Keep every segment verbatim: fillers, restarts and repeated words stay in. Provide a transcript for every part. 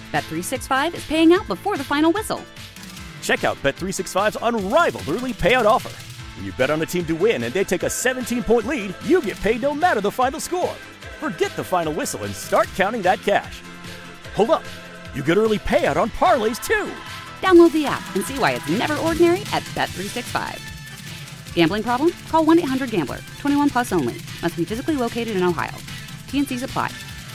Bet three sixty-five is paying out before the final whistle. Check out Bet three sixty-five's unrivaled early payout offer. When you bet on a team to win and they take a seventeen-point lead, you get paid no matter the final score. Forget the final whistle and start counting that cash. Hold up. You get early payout on parlays, too. Download the app and see why it's never ordinary at Bet three sixty-five. Gambling problem? Call one eight hundred gambler. twenty-one plus only. Must be physically located in Ohio. T N Cs apply.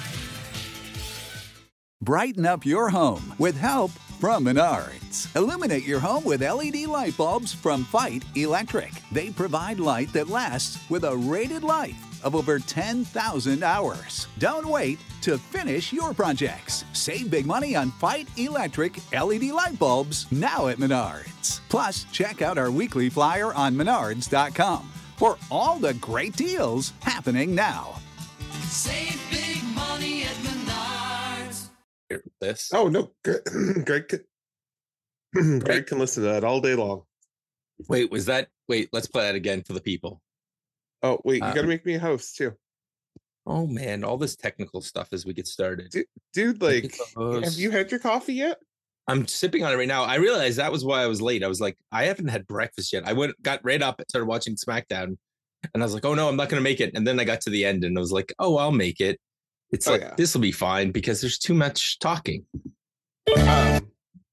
Brighten up your home with help from Menards. Illuminate your home with L E D light bulbs from Fight Electric. They provide light that lasts with a rated life of over ten thousand hours. Don't wait to finish your projects. Save big money on Fight Electric L E D light bulbs now at Menards. Plus, check out our weekly flyer on menards dot com for all the great deals happening now. Save big money at Menards. This. Oh, no. Greg can, Greg can listen to that all day long. Wait, was that? Wait, let's play that again for the people. Oh, wait, you Um, got to make me a host, too. Oh, man, all this technical stuff as we get started. Dude, dude like, Make a host. have you had your coffee yet? I'm sipping on it right now. I realized that was why I was late. I was like, I haven't had breakfast yet. I went, got right up and started watching SmackDown. And I was like, oh, no, I'm not going to make it. And then I got to the end and I was like, oh, I'll make it. It's Oh, like, yeah. this will be fine because there's too much talking. Um,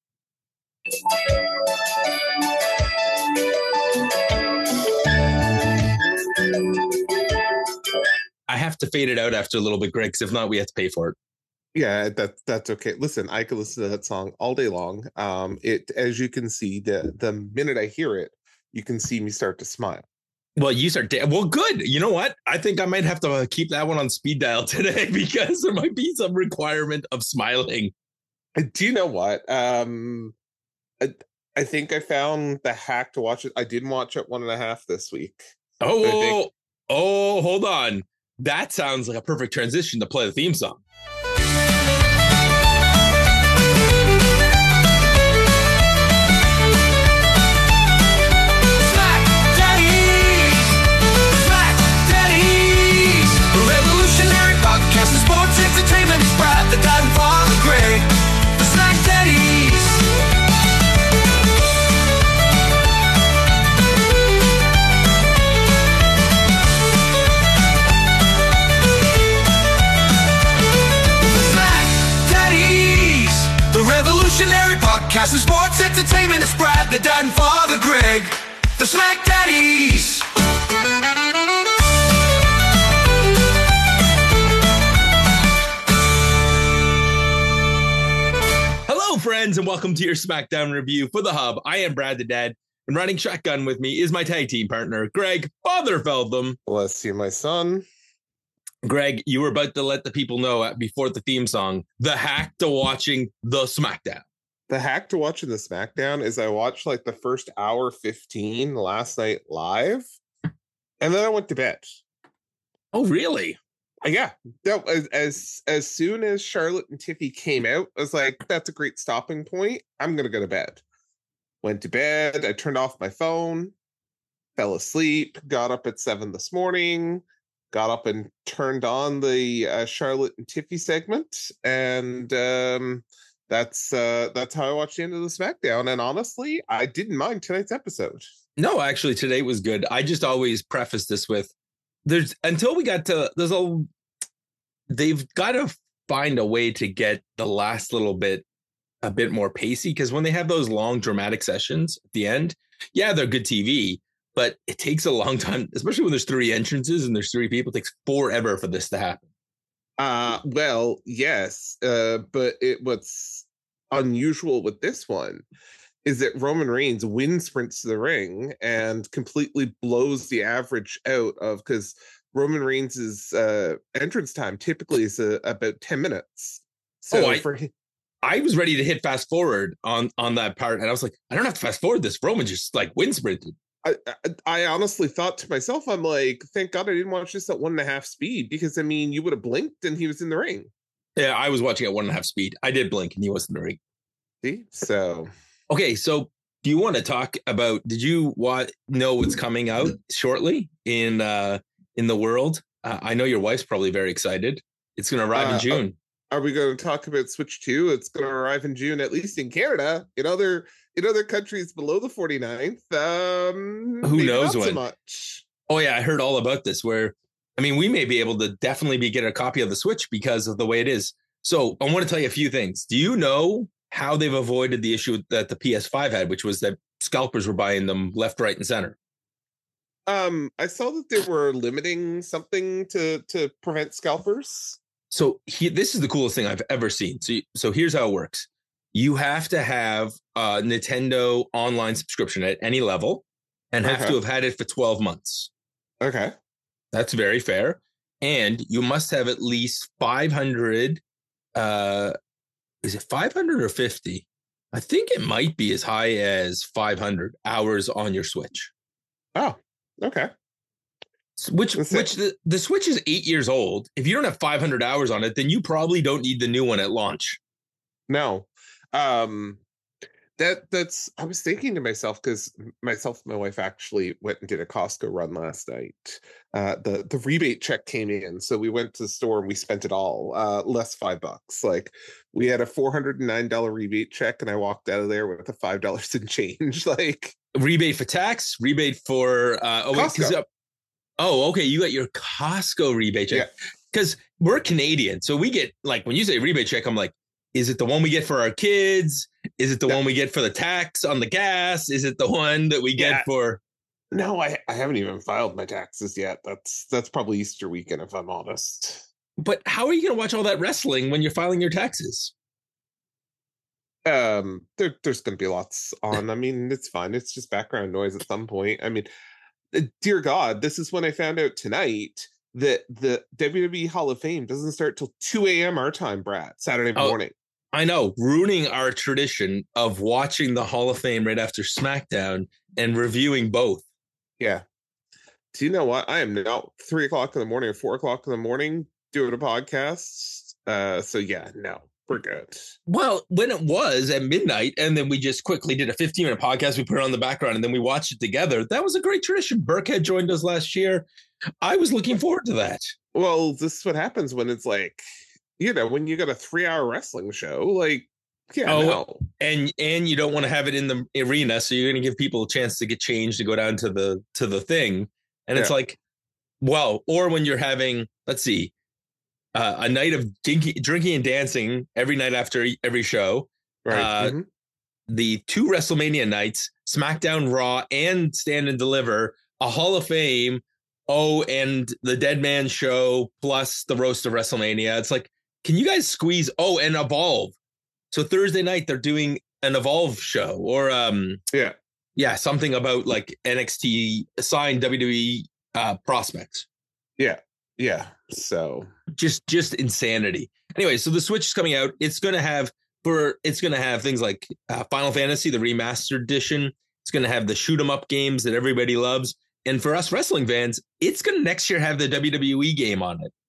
I have to fade it out after a little bit, Greg, because if not, we have to pay for it. yeah, that, that's okay. Listen, I could listen to that song all day long. Um, it, as you can see, the, the minute I hear it, you can see me start to smile. Well, you start. Da- well, good. You know what? I think I might have to keep that one on speed dial today because there might be some requirement of smiling. Do you know what? Um, I, I think I found the hack to watch it. I didn't watch it one and a half this week. Oh, I think- oh, hold on. That sounds like a perfect transition to play the theme song. Smack Daddies! Smack Daddies! A revolutionary podcast of sports entertainment is proud to die for the great. The Smack Daddies! The Smack Daddies! The revolutionary podcast of sports entertainment is proud to die for the Greg. The Smack Daddies! Hello, friends, and welcome to your SmackDown review for the Hub. I am Brad the Dad, and riding shotgun with me is my tag team partner, Greg Fatherfeldham. Bless you, my son. Greg, you were about to let the people know uh, before the theme song, the hack to watching the SmackDown. The hack to watching the SmackDown is I watched like the first hour fifteen last night live, and then I went to bed. Oh, really? Uh, Yeah, that as as as soon as Charlotte and Tiffy came out, I was like, "That's a great stopping point. I'm gonna go to bed." Went to bed. I turned off my phone, fell asleep. Got up at seven this morning. Got up and turned on the uh, Charlotte and Tiffy segment, and um, that's uh, that's how I watched the end of the SmackDown. And honestly, I didn't mind tonight's episode. No, actually, today was good. I just always preface this with there's until we got to there's a they've got to find a way to get the last little bit a bit more pacey because when they have those long dramatic sessions at the end, yeah, they're good T V, but it takes a long time, especially when there's three entrances and there's three people. It takes forever for this to happen. Uh, well, yes, uh, but it what's unusual with this one is that Roman Reigns wind sprints to the ring and completely blows the average out of because Roman Reigns' uh, entrance time typically is uh, about ten minutes. So Oh, I- for him, I was ready to hit fast forward on on that part, and I was like, I don't have to fast forward this. Roman just like wind sprinted. I, I, I honestly thought to myself, I'm like, thank God I didn't watch this at one and a half speed because I mean, you would have blinked and he was in the ring. Yeah, I was watching at one and a half speed. I did blink, and he wasn't in the ring. See, so. Okay, so do you want to talk about? Did you want know what's coming out shortly in uh in the world? Uh, I know your wife's probably very excited. It's going to arrive Uh, in June. are we going to talk about Switch two? It's going to arrive in June, at least in Canada. In other in other countries below the forty-ninth, um, Who maybe knows not so when? much. Oh yeah, I heard all about this. Where, I mean, we may be able to definitely be get a copy of the Switch because of the way it is. So I want to tell you a few things. Do you know how they've avoided the issue that the P S five had, which was that scalpers were buying them left, right, and center? Um, I saw that they were limiting something to to prevent scalpers. So he, this is the coolest thing I've ever seen. So, so here's how it works. You have to have a Nintendo online subscription at any level and have Okay. to have had it for twelve months. Okay. That's very fair. And you must have at least five hundred. Uh, is it five hundred or fifty? I think it might be as high as five hundred hours on your Switch. Oh, okay. Which, That's which the, the Switch is eight years old. If you don't have five hundred hours on it, then you probably don't need the new one at launch. No. Um that that's I was thinking to myself, because myself and my wife actually went and did a Costco run last night. Uh the the rebate check came in, so we went to the store and we spent it all, uh less five bucks. Like, we had a four hundred nine dollars rebate check and I walked out of there with a five dollars in change. Like, Rebate for tax, rebate for uh oh, wait, 'cause, Costco. uh, oh okay, you got your Costco rebate check. Because we're Canadian, so we get, like, when you say rebate check, I'm like, is it the one we get for our kids? Is it the Yeah. one we get for the tax on the gas? Is it the one that we get Yeah. for? No, I, I haven't even filed my taxes yet. That's that's probably Easter weekend, if I'm honest. But how are you going to watch all that wrestling when you're filing your taxes? Um, there, there's going to be lots on. I mean, it's fine. It's just background noise at some point. I mean, uh, dear God, this is when I found out tonight that the W W E Hall of Fame doesn't start till two a.m. our time, Brad, Saturday Oh. morning. I know, ruining our tradition of watching the Hall of Fame right after SmackDown and reviewing both. Yeah. Do you know what? I am now three o'clock in the morning or four o'clock in the morning doing a podcast. Uh, so yeah, no, we're good. Well, when it was at midnight, and then we just quickly did a fifteen minute podcast, we put it on the background, and then we watched it together. That was a great tradition. Burke had joined us last year. I was looking forward to that. Well, this is what happens when it's like, you know, when you got a three hour wrestling show, like, yeah, Oh, no. And and you don't want to have it in the arena, so you're going to give people a chance to get changed to go down to the to the thing. And it's Yeah. like, well, or when you're having, let's see, uh, a night of drinking, drinking and dancing every night after every show. Right. Uh, Mhm. The two WrestleMania nights, SmackDown, Raw, and Stand and Deliver, a Hall of Fame, oh, and the Dead Man Show, plus the Roast of WrestleMania. It's like, can you guys squeeze, oh, and Evolve. So Thursday night, they're doing an Evolve show, or, um, Yeah. yeah, something about like N X T signed W W E uh, prospects. Yeah. Yeah. So, Just, just insanity. Anyway, so the Switch is coming out. It's going to have for it's going to have things like uh, Final Fantasy, the remastered edition. It's going to have the shoot 'em up games that everybody loves. And for us wrestling fans, it's going to next year have the W W E game on it.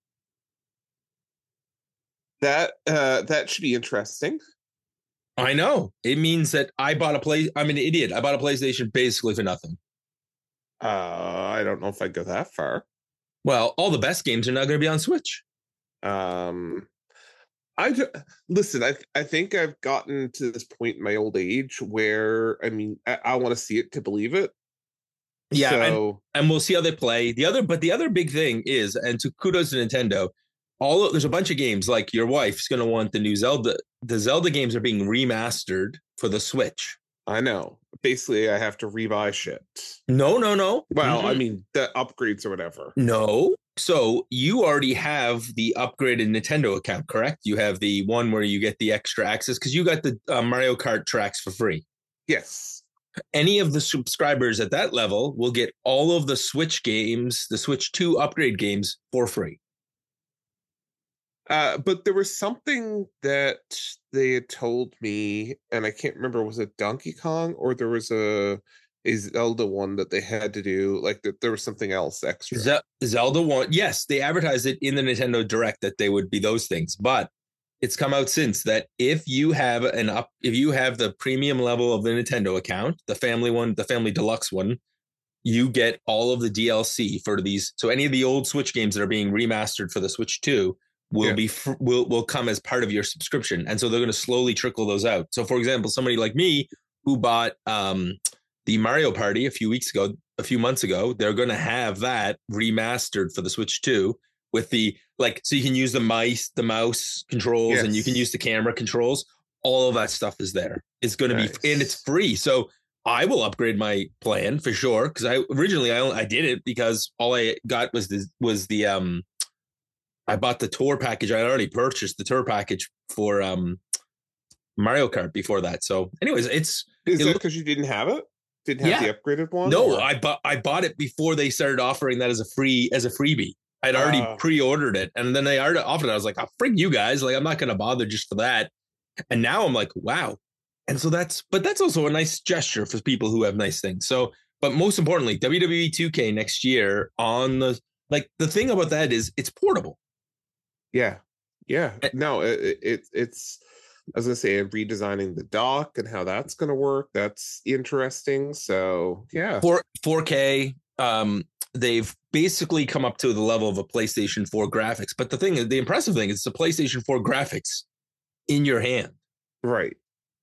that uh that should be interesting. I know. It means that I bought a play. I'm an idiot. I bought a PlayStation basically for nothing. Uh I don't know if I'd go that far. Well, all the best games are now going to be on Switch. Um I ju- listen, I I think I've gotten to this point in my old age where, I mean, I, I want to see it to believe it. Yeah, and- So, and we'll see how they play. The other, but the other big thing is, and to kudos to Nintendo, all of, there's a bunch of games like your wife's going to want the new Zelda. The Zelda games are being remastered for the Switch. I know. Basically, I have to rebuy shit. No, no, no. Well, I Mhm. mean, the upgrades or whatever. No. So you already have the upgraded Nintendo account, correct? You have the one where you get the extra access because you got the uh, Mario Kart tracks for free. Yes. Any of the subscribers at that level will get all of the Switch games, the Switch two upgrade games for free. Uh, but there was something that they had told me, and I can't remember, was it Donkey Kong or there was a, a Zelda one that they had to do, like that there was something else extra. Ze- Zelda one, yes, they advertised it in the Nintendo Direct that they would be those things, but it's come out since that if you have an up, if you have the premium level of the Nintendo account, the family one, the family deluxe one, you get all of the D L C for these. So any of the old Switch games that are being remastered for the Switch two will Yeah. be fr- will will come as part of your subscription, and so they're going to slowly trickle those out. So, for example, somebody like me who bought um, the Mario Party a few weeks ago, a few months ago, they're going to have that remastered for the Switch two with the like, so you can use the mice, the mouse controls, Yes. and you can use the camera controls. All of that stuff is there. It's going to Nice. be, and it's free. So I will upgrade my plan for sure because I originally I only, I did it because all I got was the was the um. I bought the tour package. I already purchased the tour package for um, Mario Kart before that. So, anyways, it's Is it that look- because you didn't have it? Didn't have Yeah. the upgraded one? no. or- I bought I bought it before they started offering that as a free as a freebie. I'd already Oh. pre-ordered it, and then they already offered it. I was like, "Oh, frig you guys! Like, I'm not going to bother just for that." And now I'm like, "Wow!" And so that's, but that's also a nice gesture for people who have nice things. So, but most importantly, W W E two K next year on the like the thing about that is it's portable. Yeah, yeah. Eh. No, it, it it's. I was gonna say redesigning the dock and how that's gonna work. That's interesting. So yeah, Four four K. Um, they've basically come up to the level of a PlayStation four graphics. But the thing is, the impressive thing is it's a PlayStation four graphics in your hand. right.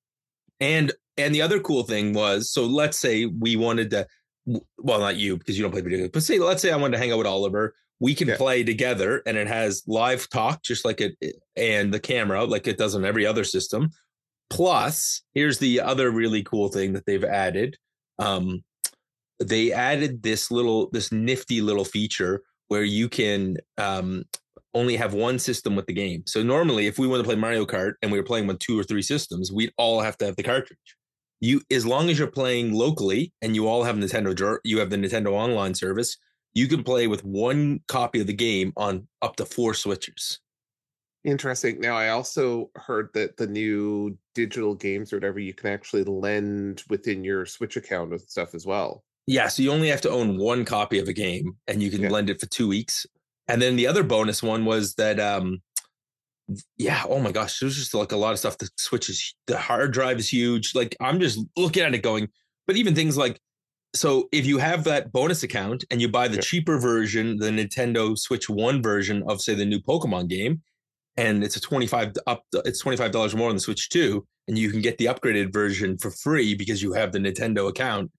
And and the other cool thing was, so let's say we wanted to, well, not you because you don't play video games, but say let's say I wanted to hang out with Oliver. We can Yeah. play together, and it has live talk just like it, and the camera like it does on every other system. Plus, here's the other really cool thing that they've added. Um, they added this little, this nifty little feature where you can um, only have one system with the game. So normally, if we want to play Mario Kart and we were playing with two or three systems, we'd all have to have the cartridge. You, as long as you're playing locally and you all have Nintendo, you have the Nintendo Online service, you can play with one copy of the game on up to four switches. Interesting. Now, I also heard that the new digital games or whatever you can actually lend within your Switch account and stuff as well. Yeah, so you only have to own one copy of a game, and you can Yeah. lend it for two weeks. And then the other bonus one was that, um, yeah, oh my gosh, there's just like a lot of stuff. The Switch is, the hard drive is huge. Like I'm just looking at it going, but even things like, so if you have that bonus account and you buy the Yeah. cheaper version, the Nintendo Switch One version of say the new Pokemon game, and it's a twenty-five up, it's twenty-five dollars more on the Switch two, and you can get the upgraded version for free because you have the Nintendo account.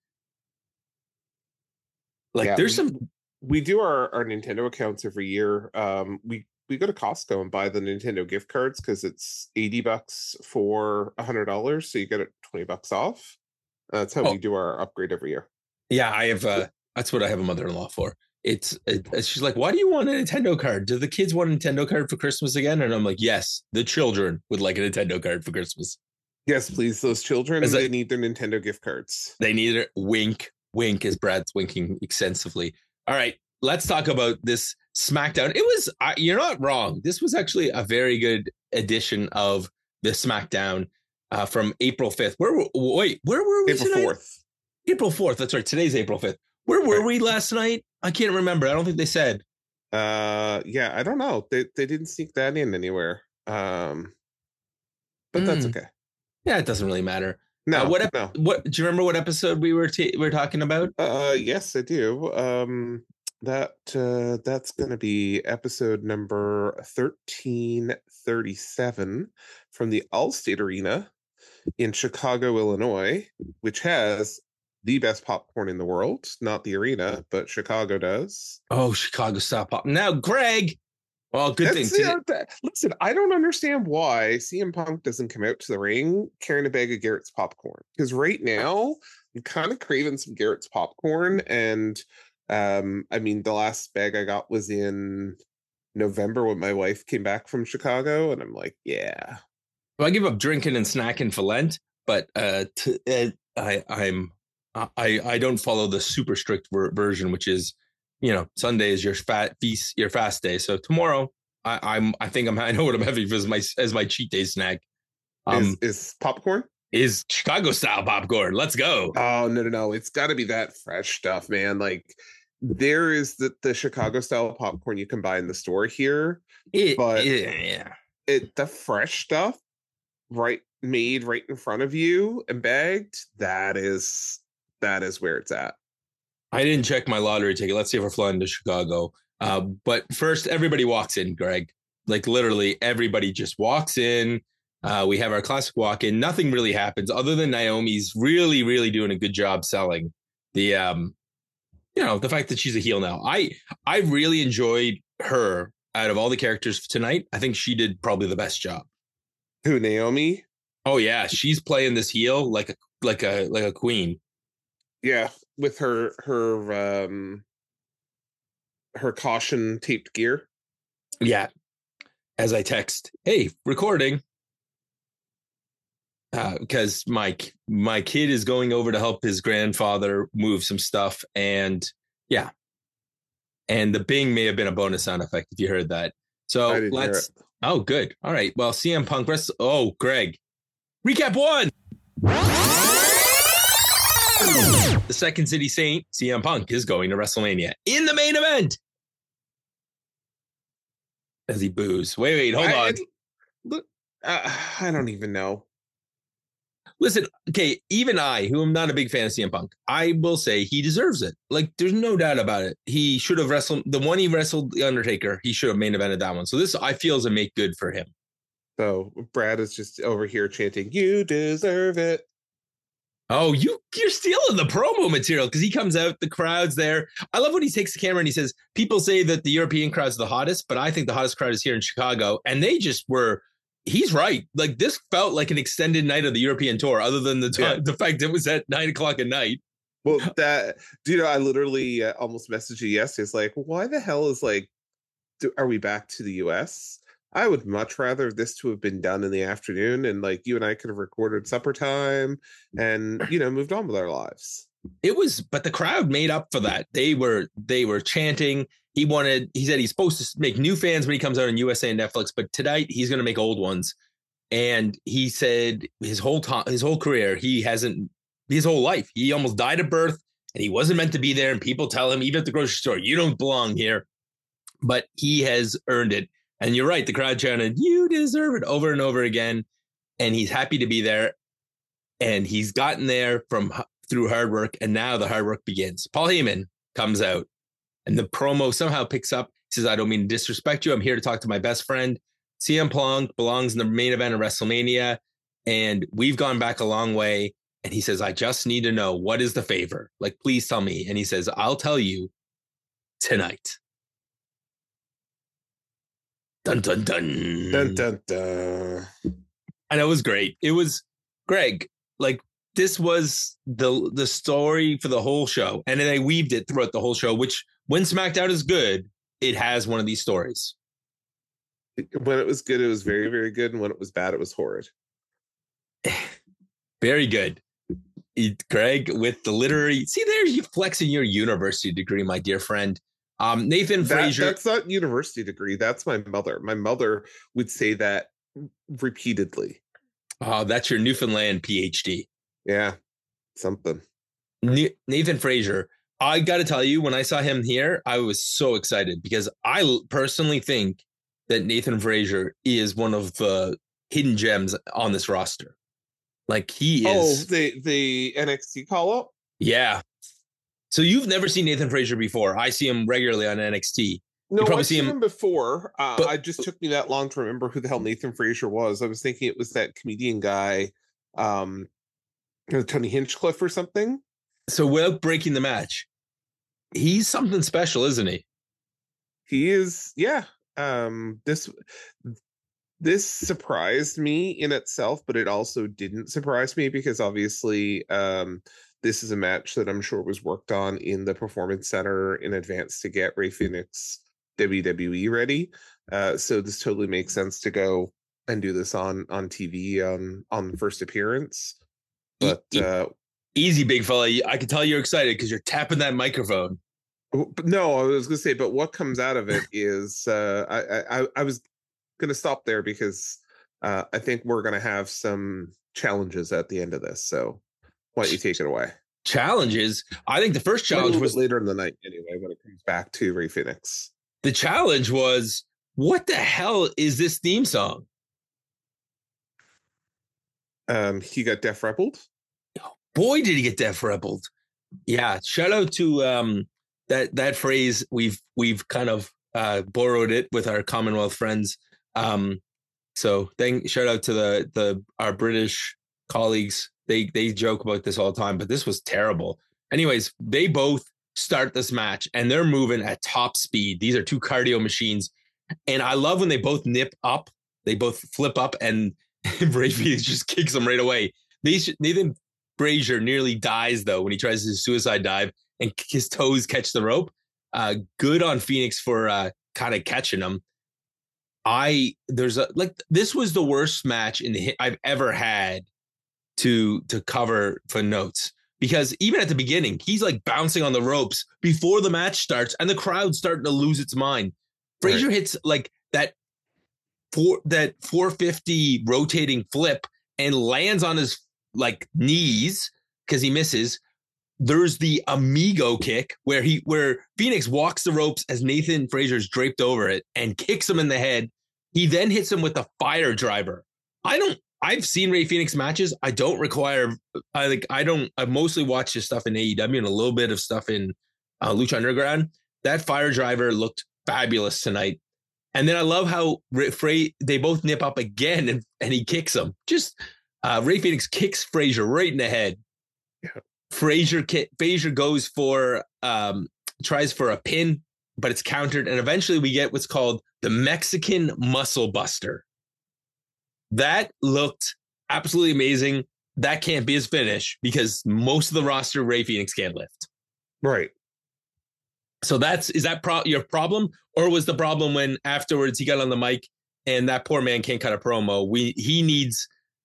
Like Yeah, there's we- some, We do our, our Nintendo accounts every year. Um, we we go to Costco and buy the Nintendo gift cards because it's eighty bucks for a hundred dollars, so you get it twenty bucks off. That's how Oh. we do our upgrade every year. yeah, I have, uh, that's what I have a mother-in-law for. It's, it, it's she's like, why do you want a Nintendo card? Do the kids want a Nintendo card for Christmas again? And I'm like, yes, the children would like a Nintendo card for Christmas. Yes, please. Those children, Is they it- need their Nintendo gift cards. They need it. Wink, wink, as Brad's winking extensively. All right, let's talk about this SmackDown. It was, uh, you're not wrong. This was actually a very good edition of the SmackDown uh, from April fifth. Where were, wait, where were we April tonight? fourth. April fourth. That's right. Today's April fifth. Where were we last night? I can't remember. I don't think they said. Uh, yeah, I don't know. They they didn't sneak that in anywhere. Um, but that's Hmm. okay. Yeah, it doesn't really matter. No, Uh, what, ep- no. what do you remember? What episode we were ta- we were talking about? Uh, yes, I do. Um, that uh, that's going to be episode number thirteen thirty-seven from the Allstate Arena in Chicago, Illinois, which has the best popcorn in the world. Not the arena, but Chicago does. Oh, Chicago style pop. Now, Greg. Well, good thing. That's, Today- you know, that- listen, I don't understand why C M Punk doesn't come out to the ring carrying a bag of Garrett's popcorn. Because right now, I'm kind of craving some Garrett's popcorn. And um, I mean, the last bag I got was in November when my wife came back from Chicago. And I'm like, yeah. Well, I give up drinking and snacking for Lent, but uh, t- uh, I, I'm I I don't follow the super strict ver- version, which is, you know, Sunday is your fat feast, your fast day. So tomorrow, I, I'm I think I'm I know what I'm having as my as my cheat day snack. Um, is, is popcorn? is Chicago style popcorn. Let's go. Oh, no, no, no. It's got to be that fresh stuff, man. Like, there is the, the Chicago style popcorn you can buy in the store here. It- but- yeah. It the fresh stuff, right, made right in front of you and bagged, that is that is where it's at. I didn't check my lottery ticket. Let's see if we're flying to Chicago. Uh, but first, everybody walks in, Greg. Like literally everybody just walks in. Uh, we have our classic walk in. Nothing really happens other than Naomi's really, really doing a good job selling the, um, you know, the fact that she's a heel now. I I really enjoyed her out of all the characters tonight. I think she did probably the best job. Who, Naomi? Oh yeah, she's playing this heel like a like a like a queen. Yeah, with her her um her caution taped gear. Yeah. As I text, hey, recording. Uh, because my my kid is going over to help his grandfather move some stuff, and yeah, and the bing may have been a bonus sound effect if you heard that. So I didn't let's. hear it. Oh, good. All right. Well, C M Punk rest. Oh, Greg, recap one. The Second City Saint, C M Punk, is going to WrestleMania in the main event. As he boos. Wait, wait, hold I, on. Look, uh, I don't even know. Listen, okay, even I, who am not a big fan of C M Punk, I will say he deserves it. Like, there's no doubt about it. He should have wrestled the one he wrestled The Undertaker. He should have main evented that one. So this, I feel, is a make good for him. So Brad is just over here chanting, "You deserve it." Oh, you, you're stealing the promo material because he comes out, the crowd's there. I love when he takes the camera and he says, people say that the European crowd's the hottest, but I think the hottest crowd is here in Chicago. And they just were... He's right. Like, this felt like an extended night of the European tour, other than the time, Yeah. the fact it was at nine o'clock at night. Well, that, do you know, I literally uh, almost messaged you yesterday. It's like, why the hell is like, do, are we back to the U S? I would much rather this to have been done in the afternoon, and like you and I could have recorded supper time and, you know, moved on with our lives. It was, but the crowd made up for that. They were, they were chanting. He wanted, he said he's supposed to make new fans when he comes out on U S A and Netflix, but tonight he's going to make old ones. And he said his whole time, his whole career, he hasn't, his whole life, he almost died at birth and he wasn't meant to be there. And people tell him, even at the grocery store, you don't belong here, but he has earned it. And you're right. The crowd chanted, you deserve it, over and over again. And he's happy to be there. And he's gotten there from through hard work. And now the hard work begins. Paul Heyman comes out. And the promo somehow picks up. He says, I don't mean to disrespect you. I'm here to talk to my best friend. C M Punk belongs in the main event of WrestleMania. And we've gone back a long way. And he says, I just need to know, what is the favor? Like, please tell me. And he says, I'll tell you tonight. Dun, dun, dun. Dun, dun, dun. And it was great. It was, Greg, like, this was the the story for the whole show. And then they weaved it throughout the whole show, which when SmackDown is good, it has one of these stories. When it was good, it was very, very good. And when it was bad, it was horrid. Very good. It, Greg, with the literary, see there, you flexing your university degree, my dear friend. Um, Nathan That, Frazier. that's not university degree. That's my mother. My mother would say that repeatedly. Oh, that's your Newfoundland P H D. Yeah, something. Nathan Frazier. I got to tell you, when I saw him here, I was so excited because I personally think that Nathan Frazier is one of the hidden gems on this roster. Like, he is. Oh, the the N X T call up? Yeah. So you've never seen Nathan Frazier before. I see him regularly on N X T. No, probably I've see seen him- him, before. Uh, but- I just took me that long to remember who the hell Nathan Frazier was. I was thinking it was that comedian guy, um, Tony Hinchcliffe or something. So without breaking the match, he's something special, isn't he? He is, yeah. Um, this this surprised me in itself, but it also didn't surprise me because obviously, um, this is a match that I'm sure was worked on in the Performance Center in advance to get Rey Fenix W W E ready. Uh, so this totally makes sense to go and do this on on T V on on the first appearance. But E- e- uh, Easy, big fella. I can tell you're excited because you're tapping that microphone. but no, I was gonna say, but what comes out of it is uh, I, I I was gonna stop there because uh, I think we're gonna have some challenges at the end of this. So why don't you take it away? Challenges. I think the first A challenge little was bit later in the night, anyway, when it comes back to Rey Fenix. the challenge was what the hell is this theme song? Um, he got Def Rebelled. Boy, did he get Def Rebelled. Yeah. Shout out to um that that phrase. We've we've kind of uh borrowed it with our Commonwealth friends. Um, so thank shout out to the the our British colleagues. They they joke about this all the time, but this was terrible. Anyways, they both start this match and they're moving at top speed. These are two cardio machines. And I love when they both nip up, they both flip up, and Rey Fenix just kicks them right away. Nathan Frazier nearly dies, though, when he tries his suicide dive and his toes catch the rope. Uh, good on Phoenix for uh, kind of catching him. I, there's a, like, this was the worst match in the I've ever had to, to cover for notes. Because even at the beginning, he's like bouncing on the ropes before the match starts and the crowd's starting to lose its mind. Frazier right. hits like that four that four fifty rotating flip and lands on his like knees because he misses. There's the amigo kick where he where Phoenix walks the ropes as Nathan Frazier's draped over it and kicks him in the head. He then hits him with a fire driver. I don't I've seen Rey Fenix matches. I don't require I like I don't I mostly watch his stuff in A E W and a little bit of stuff in uh, Lucha Underground. That fire driver looked fabulous tonight. And then I love how Frey, they both nip up again and, and he kicks him. Just uh, Rey Fenix kicks Frazier right in the head. Yeah. Frazier, Frazier goes for, um, tries for a pin, but it's countered. And eventually we get what's called the Mexican Muscle Buster. That looked absolutely amazing. That can't be his finish because most of the roster Rey Fenix can't lift. Right. So that's, is that pro- your problem? Or was the problem when afterwards he got on the mic and that poor man can't cut a promo? We, he needs,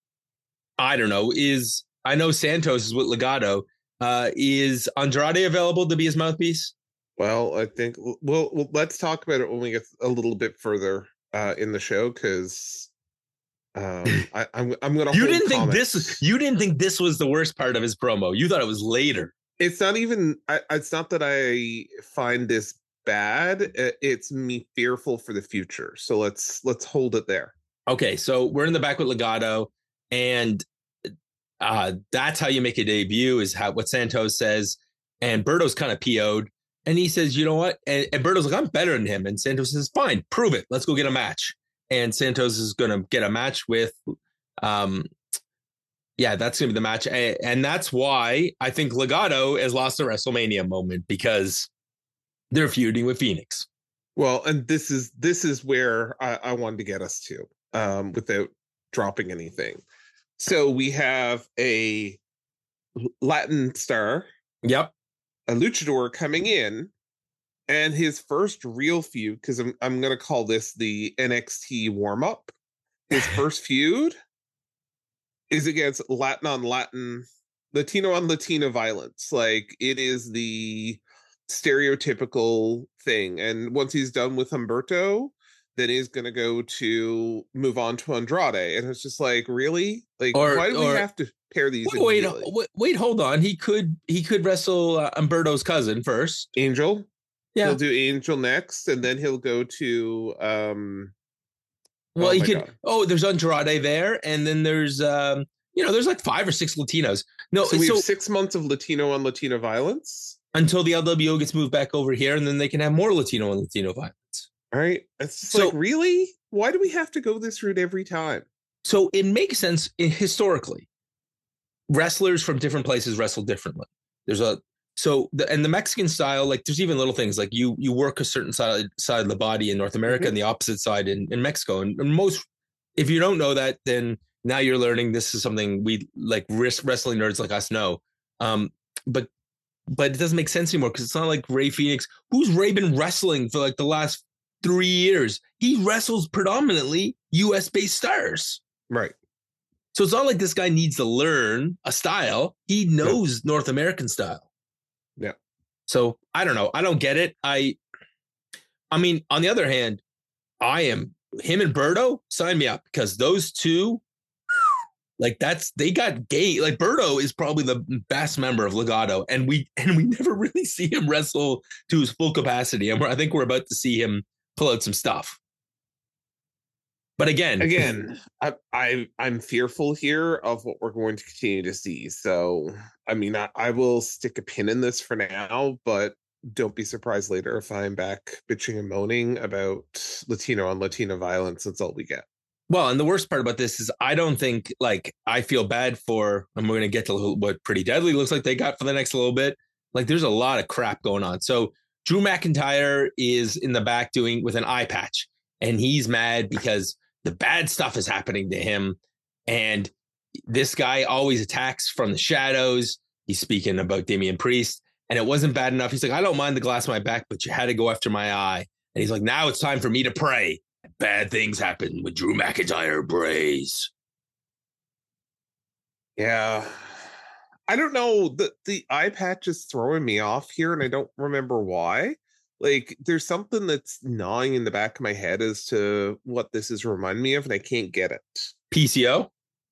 I don't know, is, I know Santos is with Legado. Uh, is Andrade available to be his mouthpiece? Well, I think, well, well let's talk about it when we get a little bit further uh, in the show. Cause um, I, I'm, I'm going to, you didn't think this, you didn't think this was the worst part of his promo. You thought it was later. It's not even, I, it's not that I find this bad. It's me fearful for the future. So let's, let's hold it there. Okay. So we're in the back with Legado and uh, that's how you make a debut is how, what Santos says. And Berto's kind of P O'd and he says, you know what? And, and Berto's like, I'm better than him. And Santos says, fine, prove it. Let's go get a match. And Santos is going to get a match with, um, yeah, that's going to be the match. And that's why I think Legado has lost a WrestleMania moment because they're feuding with Phoenix. Well, and this is this is where I, I wanted to get us to um, without dropping anything. So we have a Latin star. Yep. A luchador coming in and his first real feud, because I'm, I'm going to call this the N X T warm-up. His first feud is against Latin on Latin, Latino on Latino violence. Like, it is the stereotypical thing. And once he's done with Humberto, then he's going to go to move on to Andrade. And it's just like, really? Like, or, why do or, we have to pair these? Wait, wait, wait, hold on. He could he could wrestle uh, Humberto's cousin first. Angel? Yeah. He'll do Angel next, and then he'll go to... um Well, oh he could. God. Oh, there's Andrade there, and then there's, um, you know, there's like five or six Latinos. No, so we so, have six months of Latino on Latino violence until the L W O gets moved back over here, and then they can have more Latino on Latino violence. All right, it's so, like, really? Why do we have to go this route every time? So it makes sense historically. Wrestlers from different places wrestle differently. There's a so the, and the Mexican style, like there's even little things like you you work a certain side side of the body in North America mm-hmm. and the opposite side in, in Mexico. And, and most, if you don't know that, then now you're learning. This is something we like wrestling nerds like us know. Um, but but it doesn't make sense anymore because it's not like Rey Fenix. Who's Rey been wrestling for like the last three years? He wrestles predominantly U S based stars, right? So it's not like this guy needs to learn a style. He knows yeah. North American style. Yeah. So I don't know. I don't get it. I, I mean, on the other hand, I am him and Berto. Sign me up because those two, like that's they got gay. Like Berto is probably the best member of Legado, and we and we never really see him wrestle to his full capacity. And we're, I think we're about to see him pull out some stuff. But again, again, I, I I'm fearful here of what we're going to continue to see. So, I mean, I, I will stick a pin in this for now, but don't be surprised later if I'm back bitching and moaning about Latino on Latino violence. That's all we get. Well, and the worst part about this is I don't think, like, I feel bad for, and we're going to get to what Pretty Deadly looks like they got for the next little bit. Like, there's a lot of crap going on. So Drew McIntyre is in the back doing with an eye patch, and he's mad because the bad stuff is happening to him. And this guy always attacks from the shadows. He's speaking about Damian Priest, and it wasn't bad enough. He's like, I don't mind the glass on my back, but you had to go after my eye. And he's like, now it's time for me to pray. Bad things happen when Drew McIntyre prays. Yeah. I don't know. The, the eye patch is throwing me off here, and I don't remember why. Like, there's something that's gnawing in the back of my head as to what this is reminding me of, and I can't get it. P C O?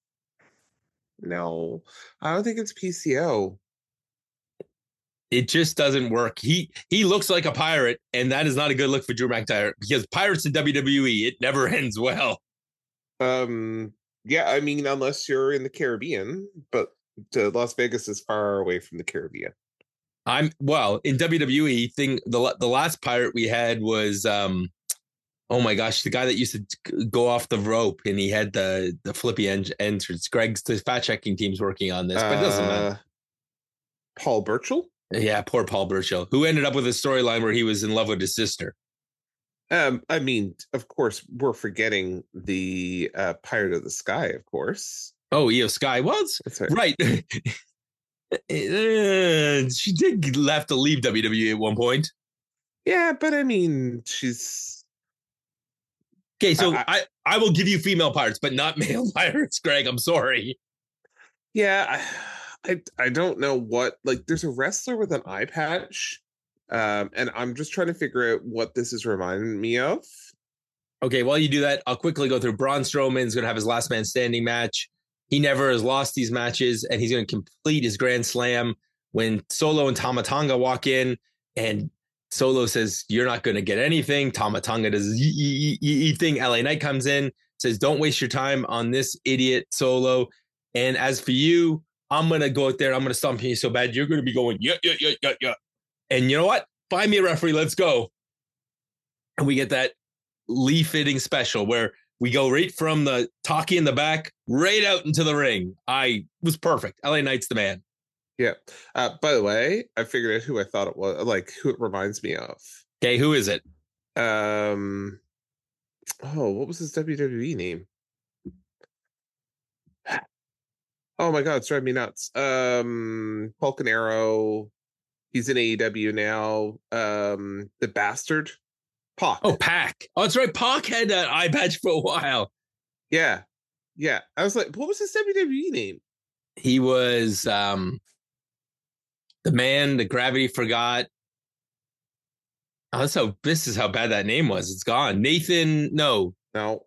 No, I don't think it's P C O. It just doesn't work. He he looks like a pirate, and that is not a good look for Drew McIntyre because pirates in W W E, it never ends well. Um, yeah, I mean, unless you're in the Caribbean, but uh, Las Vegas is far away from the Caribbean. I'm well in W W E. Thing the the last pirate we had was um, oh my gosh, the guy that used to go off the rope and he had the the flippy en- entrance. Greg's the fact checking team's working on this, but it doesn't matter. Uh, Paul Burchill. Yeah, poor Paul Burchill, who ended up with a storyline where he was in love with his sister. Um, I mean, of course, we're forgetting the uh, Pirate of the Sky, of course. Oh, Io Sky was That's right. right. Uh, she did have to leave W W E at one point. Yeah, but I mean, she's Okay, so I, I, I will give you female pirates, but not male pirates, Greg. I'm sorry. yeah. I, I I don't know what, like, there's a wrestler with an eye patch, um, and I'm just trying to figure out what this is reminding me of. Okay, while you do that, I'll quickly go through. Braun Strowman's going to have his last man standing match. He never has lost these matches, and he's going to complete his Grand Slam when Solo and Tama Tonga walk in, and Solo says, you're not going to get anything. Tama Tonga does the thing. L A Knight comes in, says, don't waste your time on this idiot, Solo. And as for you, I'm going to go out there. I'm going to stomp you so bad. You're going to be going, yeah, yeah, yeah, yeah, yeah. And you know what? Find me a referee. Let's go. And we get that Lee fitting special where we go right from the talkie in the back right out into the ring. I was perfect. L A Knight's the man. Yeah. Uh, by the way, I figured out who I thought it was, like who it reminds me of. Okay, who is it? Um. Oh, what was his W W E name? Oh my God, it's driving me nuts. Um, Falcon Arrow. He's in A E W now. Um, the Bastard. Pac. Oh, Pac. Oh, that's right. Pac had an eye patch for a while. Yeah. Yeah. I was like, what was his W W E name? He was um, the man that Gravity forgot. Oh, that's how, this is how bad that name was. It's gone. Nathan, no. No.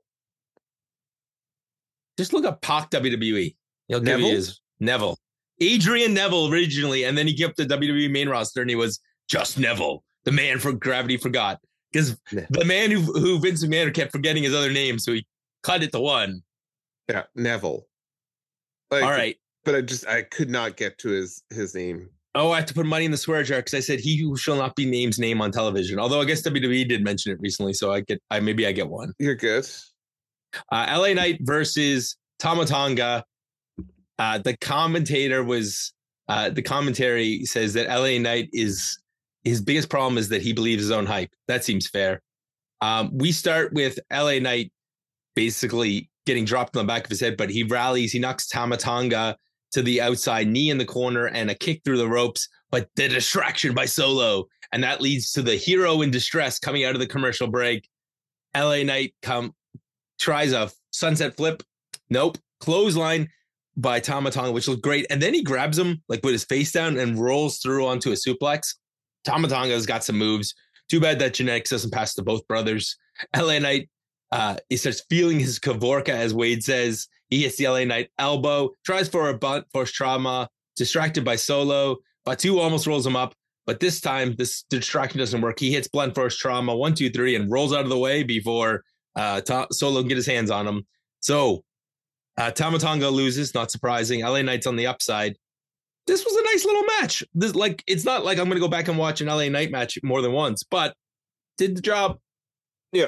Just look up Pac W W E. He'll give Neville? you his Neville. Adrian Neville originally, and then he gave up the W W E main roster, and he was just Neville, the man for Gravity forgot. Because Ne- the man who, who Vince McMahon kept forgetting his other name, so he cut it to one. Yeah, Neville. Like, All right. But I just I could not get to his his name. Oh, I have to put money in the swear jar because I said he who shall not be named name on television. Although I guess W W E did mention it recently, so I get I maybe I get one. You're good. Uh, L A Knight versus Tama Tonga. Uh, the commentator was uh, the commentary says that L A Knight is his biggest problem is that he believes his own hype. That seems fair. Um, we start with L A Knight basically getting dropped on the back of his head, but he rallies. He knocks Tama Tonga to the outside, knee in the corner, and a kick through the ropes. But the distraction by Solo, and that leads to the hero in distress coming out of the commercial break. L A Knight come tries a sunset flip. Nope. Clothesline by Tama Tonga, which looked great. And then he grabs him like with his face down and rolls through onto a suplex. Tama Tonga's got some moves. Too bad that genetics doesn't pass to both brothers. L A Knight, uh, he starts feeling his Kavorka, as Wade says. He hits the L A Knight elbow, tries for a bunt force trauma, distracted by Solo. Batu almost rolls him up, but this time this distraction doesn't work. He hits blunt force trauma, one, two, three, and rolls out of the way before uh, Ta- Solo can get his hands on him. So uh, Tama Tonga loses, not surprising. L A Knight's on the upside. this was a nice little match. This like it's not like I'm going to go back and watch an L A Knight match more than once, but did the job. Yeah.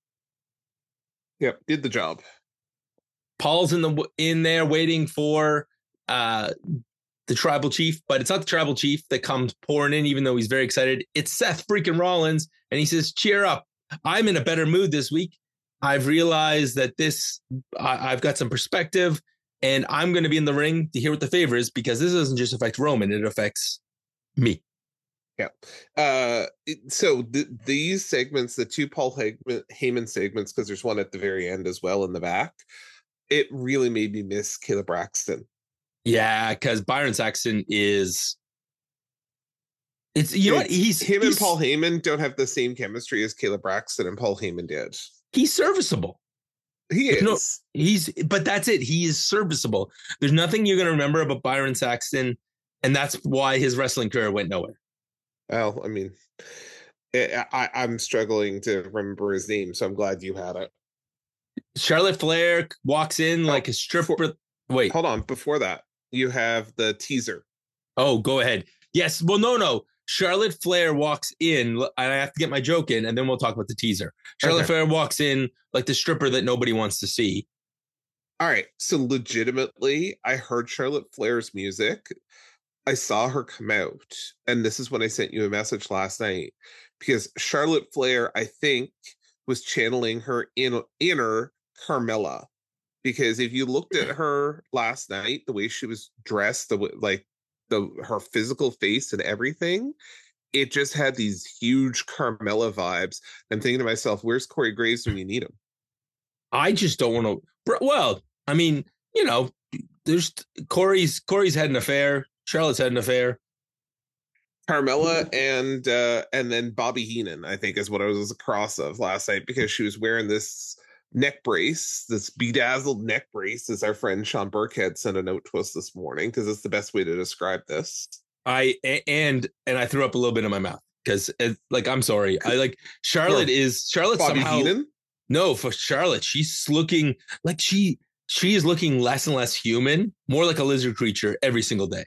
Yep, did the job. Paul's in the in there waiting for uh, the tribal chief, but it's not the tribal chief that comes pouring in, even though he's very excited. It's Seth freaking Rollins, and he says, "Cheer up! I'm in a better mood this week. I've realized that this, I, I've got some perspective, and I'm going to be in the ring to hear what the favor is because this doesn't just affect Roman; it affects me." Yeah. Uh, so th- these segments, the two Paul Heyman, Heyman segments, because there's one at the very end as well in the back, it really made me miss Caleb Braxton. Yeah, because Byron Saxton is. It's you know what he's him he's, and Paul Heyman don't have the same chemistry as Caleb Braxton and Paul Heyman did. He's serviceable. He is. No, he's but that's it. He is serviceable. There's nothing you're going to remember about Byron Saxton, and that's why his wrestling career went nowhere. Well, I mean, I, I'm struggling to remember his name, so I'm glad you had it. Charlotte Flair walks in like a stripper. Before, Wait, hold on. Before that, you have the teaser. Oh, go ahead. Yes. Well, no, no. Charlotte Flair walks in, and I have to get my joke in, and then we'll talk about the teaser. Charlotte okay. Flair walks in like the stripper that nobody wants to see. All right. So legitimately, I heard Charlotte Flair's music. I saw her come out, and this is when I sent you a message last night, because Charlotte Flair, I think, was channeling her in, inner Carmella. Because if you looked at her last night, the way she was dressed, the like the her physical face and everything, it just had these huge Carmella vibes. I'm thinking to myself, where's Corey Graves when you need him? I just don't want to. Well, I mean, you know, there's Corey's Corey's had an affair. Charlotte's had an affair. Carmella and uh, and then Bobby Heenan, I think, is what I was across of last night, because she was wearing this neck brace, this bedazzled neck brace, as our friend Sean Burkhead sent a note to us this morning, because it's the best way to describe this. I and and I threw up a little bit in my mouth because, like, I'm sorry, I like Charlotte no, is Charlotte Bobby somehow. Heenan? No, for Charlotte, she's looking like she she is looking less and less human, more like a lizard creature every single day.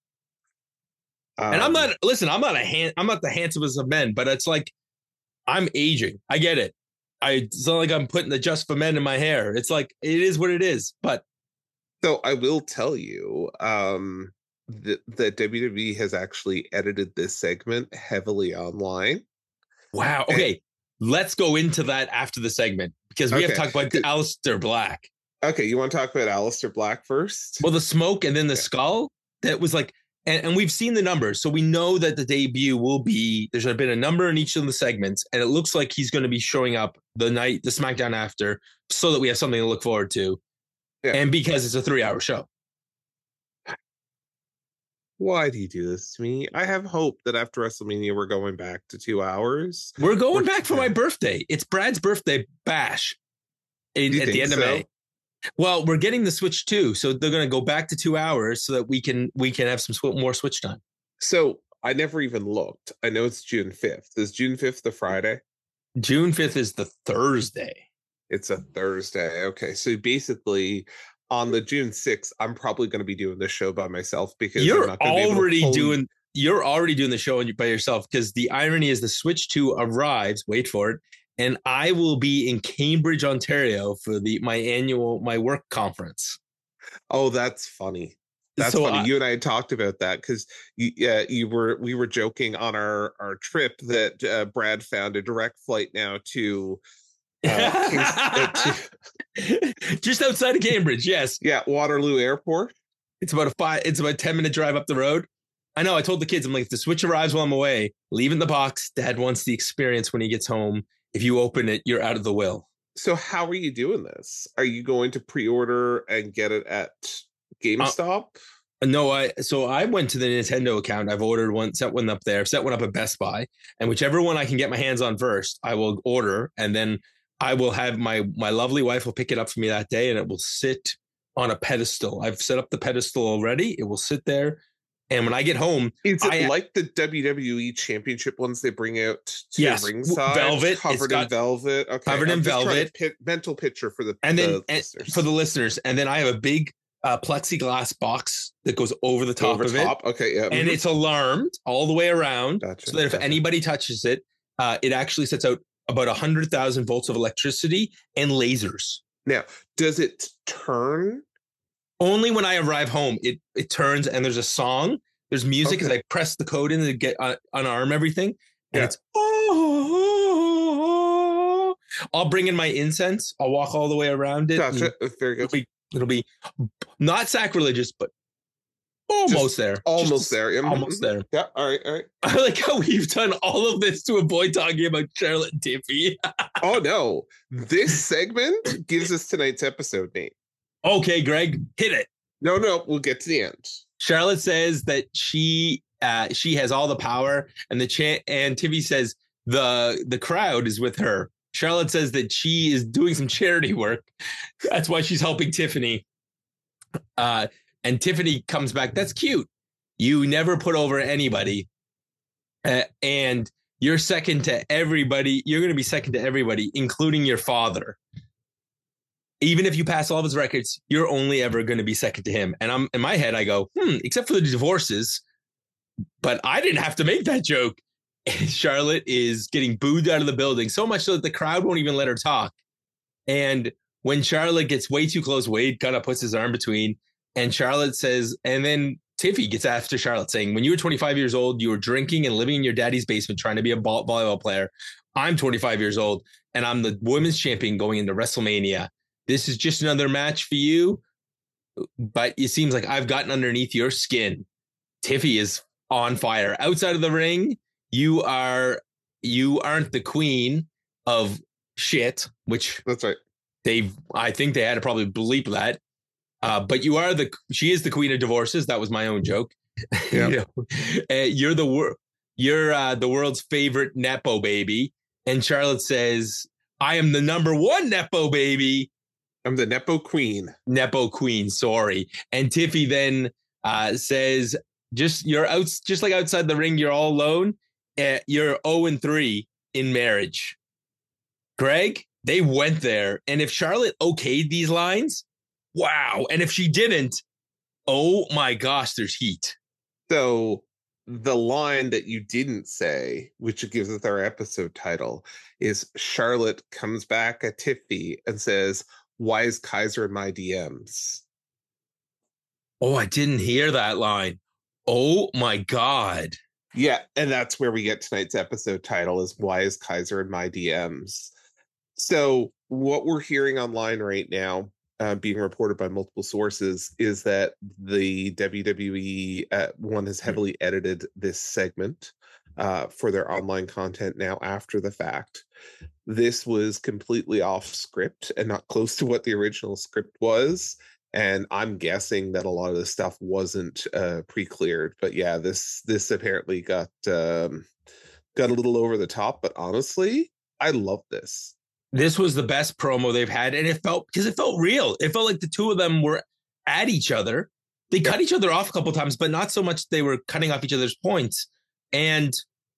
Um, and I'm not, listen, I'm not a hand, I'm not the handsomest of men, but it's like, I'm aging. I get it. I, it's not like I'm putting the Just for Men in my hair. It's like, it is what it is. But so I will tell you um, that, that W W E has actually edited this segment heavily online. Wow. Okay. And, let's go into that after the segment, because we okay. have to talk about Aleister Black. Okay. You want to talk about Aleister Black first? Well, the smoke and then the okay. skull, that was like, And, and we've seen the numbers, so we know that the debut will be, there's been a number in each of the segments, and it looks like he's going to be showing up the night, the SmackDown after, so that we have something to look forward to. Yeah. And because it's a three-hour show. Why do you do this to me? I have hope that after WrestleMania, we're going back to two hours. We're going we're, back for yeah. my birthday. It's Brad's birthday bash in, at the end so? of May. Well, we're getting the Switch too, so they're going to go back to two hours so that we can we can have some sw- more Switch time. So I never even looked. I know it's June fifth. Is June fifth the Friday? June fifth is the Thursday. It's a Thursday. Okay, so basically on the June sixth, I'm probably going to be doing the show by myself, because you're I'm not already pull... doing you're already doing the show by yourself, because the irony is the Switch two arrives. Wait for it. And I will be in Cambridge, Ontario for the my annual, my work conference. Oh, that's funny. That's so funny. I, you and I had talked about that, because you, yeah, you were we were joking on our, our trip that uh, Brad found a direct flight now to, uh, Kings, uh, to just outside of Cambridge. Yes. Yeah. Waterloo Airport. It's about a five. It's about a ten minute drive up the road. I know. I told the kids, I'm like, if the Switch arrives while I'm away, leave it in the box. Dad wants the experience when he gets home. If you open it, you're out of the will. So how are you doing this? Are you going to pre-order and get it at GameStop? Uh, no, I so I went to the Nintendo account. I've ordered one, set one up there, set one up at Best Buy, and whichever one I can get my hands on first, I will order, and then I will have my my lovely wife will pick it up for me that day, and it will sit on a pedestal. I've set up the pedestal already. It will sit there. And when I get home, is it I, like the W W E Championship ones they bring out to yes, ringside? Velvet, covered in velvet. Okay, covered I'm in velvet. Pit, mental picture for the and then the and for the listeners. And then I have a big uh, plexiglass box that goes over the top Over of top. it. Okay, yeah. And mhm. it's alarmed all the way around. Gotcha, So that if gotcha. anybody touches it, uh, it actually sets out about one hundred thousand volts of electricity and lasers. Now, does it turn? Only when I arrive home, it it turns and there's a song. There's music as Okay. I press the code in to get uh, unarm everything. And Yeah. it's, oh, I'll bring in my incense. I'll walk all the way around it. Gotcha. Very It'll good. be, it'll be not sacrilegious, but almost Just there. Almost Just there. Yeah. mhm, Almost mhm. there. Yeah. All right. All right. I like how we've done all of this to avoid talking about Charlotte and Tiffy. Oh no! This segment gives us tonight's episode name. Okay, Greg, hit it. No, no, we'll get to the end. Charlotte says that she uh, she has all the power, and the cha- and Tiffy says the the crowd is with her. Charlotte says that she is doing some charity work. That's why she's helping Tiffany. Uh, and Tiffany comes back. That's cute. You never put over anybody, uh, and you're second to everybody. You're going to be second to everybody, including your father. Even if you pass all of his records, you're only ever going to be second to him. And I'm in my head, I go, hmm, except for the divorces. But I didn't have to make that joke. And Charlotte is getting booed out of the building, so much so that the crowd won't even let her talk. And when Charlotte gets way too close, Wade kind of puts his arm between. And Charlotte says, and then Tiffy gets after Charlotte saying, when you were twenty-five years old, you were drinking and living in your daddy's basement trying to be a ball- volleyball player. I'm twenty-five years old and I'm the women's champion going into WrestleMania. This is just another match for you, but it seems like I've gotten underneath your skin. Tiffy is on fire. Outside of the ring, you are you aren't the queen of shit, which That's right. they I think they had to probably bleep that. Uh, but you are the she is the queen of divorces. That was my own joke. Yeah. You know, uh, you're the wor- you're uh, the world's favorite nepo baby, and Charlotte says, "I am the number one nepo baby." I'm the Nepo Queen. Nepo queen, sorry. And Tiffy then uh, says, "Just you're out, just like outside the ring, you're all alone. Uh, you're zero and three in marriage." Greg, they went there, and if Charlotte okayed these lines, wow. And if she didn't, oh my gosh, there's heat. So the line that you didn't say, which gives us our episode title, is Charlotte comes back at Tiffy and says, "Why is Kaiser in my D Ms?" Oh, I didn't hear that line. Oh my God. Yeah, and that's where we get tonight's episode title is "Why is Kaiser in my D Ms?" So what we're hearing online right now, uh, being reported by multiple sources, is that the W W E uh, one has heavily edited this segment uh, for their online content now after the fact. This was completely off script and not close to what the original script was. And I'm guessing that a lot of the stuff wasn't uh, pre-cleared. But yeah, this this apparently got um, got a little over the top. But honestly, I love this. This was the best promo they've had. And it felt, because it felt real. It felt like the two of them were at each other. They cut each other off a couple times, but not so much they were cutting off each other's points. And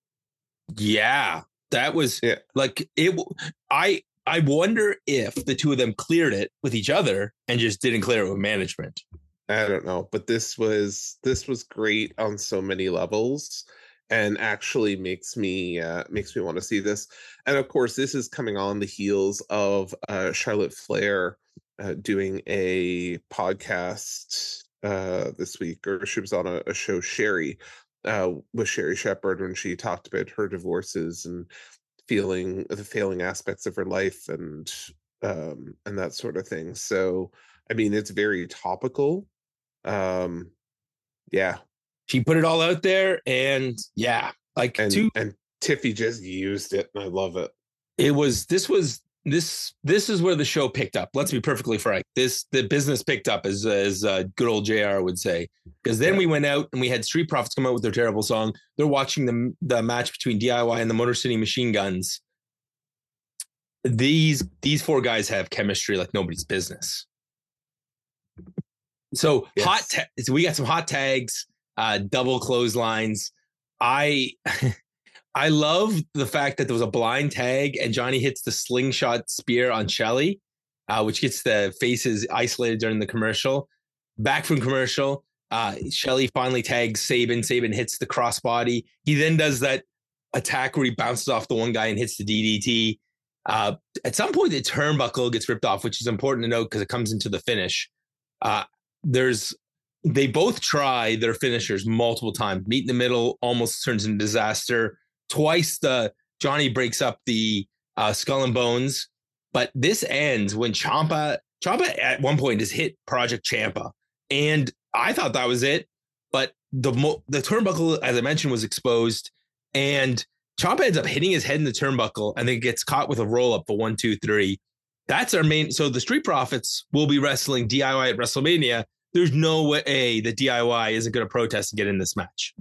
yeah, that was Yeah. like it. I I wonder if the two of them cleared it with each other and just didn't clear it with management. I don't know, but this was this was great on so many levels, and actually makes me uh, makes me want to see this. And of course, this is coming on the heels of uh, Charlotte Flair uh, doing a podcast uh, this week, or she was on a, a show, Sherry, uh, with Sherry Shepherd, when she talked about her divorces and feeling the failing aspects of her life and um, and that sort of thing. So, I mean, it's very topical. Um, yeah, She put it all out there, and yeah, like and two. and Tiffy just used it, and I love it. It was this was this this is where the show picked up. Let's be perfectly frank. This the business picked up, as as uh, good old J R would say, because then Yeah. we went out and we had Street Profits come out with their terrible song. They're watching the the match between D I Y and the Motor City Machine Guns. These these four guys have chemistry like nobody's business. So Yes. hot, ta- so we got some hot tags, uh, double clotheslines. I I love the fact that there was a blind tag and Johnny hits the slingshot spear on Shelly, uh, which gets the faces isolated during the commercial. back from commercial. Uh, Shelley finally tags Sabin. Sabin hits the crossbody. He then does that attack where he bounces off the one guy and hits the D D T. Uh, at some point, the turnbuckle gets ripped off, which is important to note because it comes into the finish. Uh, there's they both try their finishers multiple times. Meet in the middle almost turns into disaster. Twice the Johnny breaks up the uh, skull and bones, but this ends when Ciampa Ciampa at one point has hit Project Ciampa, and I thought that was it. But the mo- the turnbuckle, as I mentioned, was exposed, and Ciampa ends up hitting his head in the turnbuckle, and then gets caught with a roll up for one, two, three. That's our main. So the Street Profits will be wrestling D I Y at WrestleMania. There's no way that D I Y isn't going to protest and get in this match.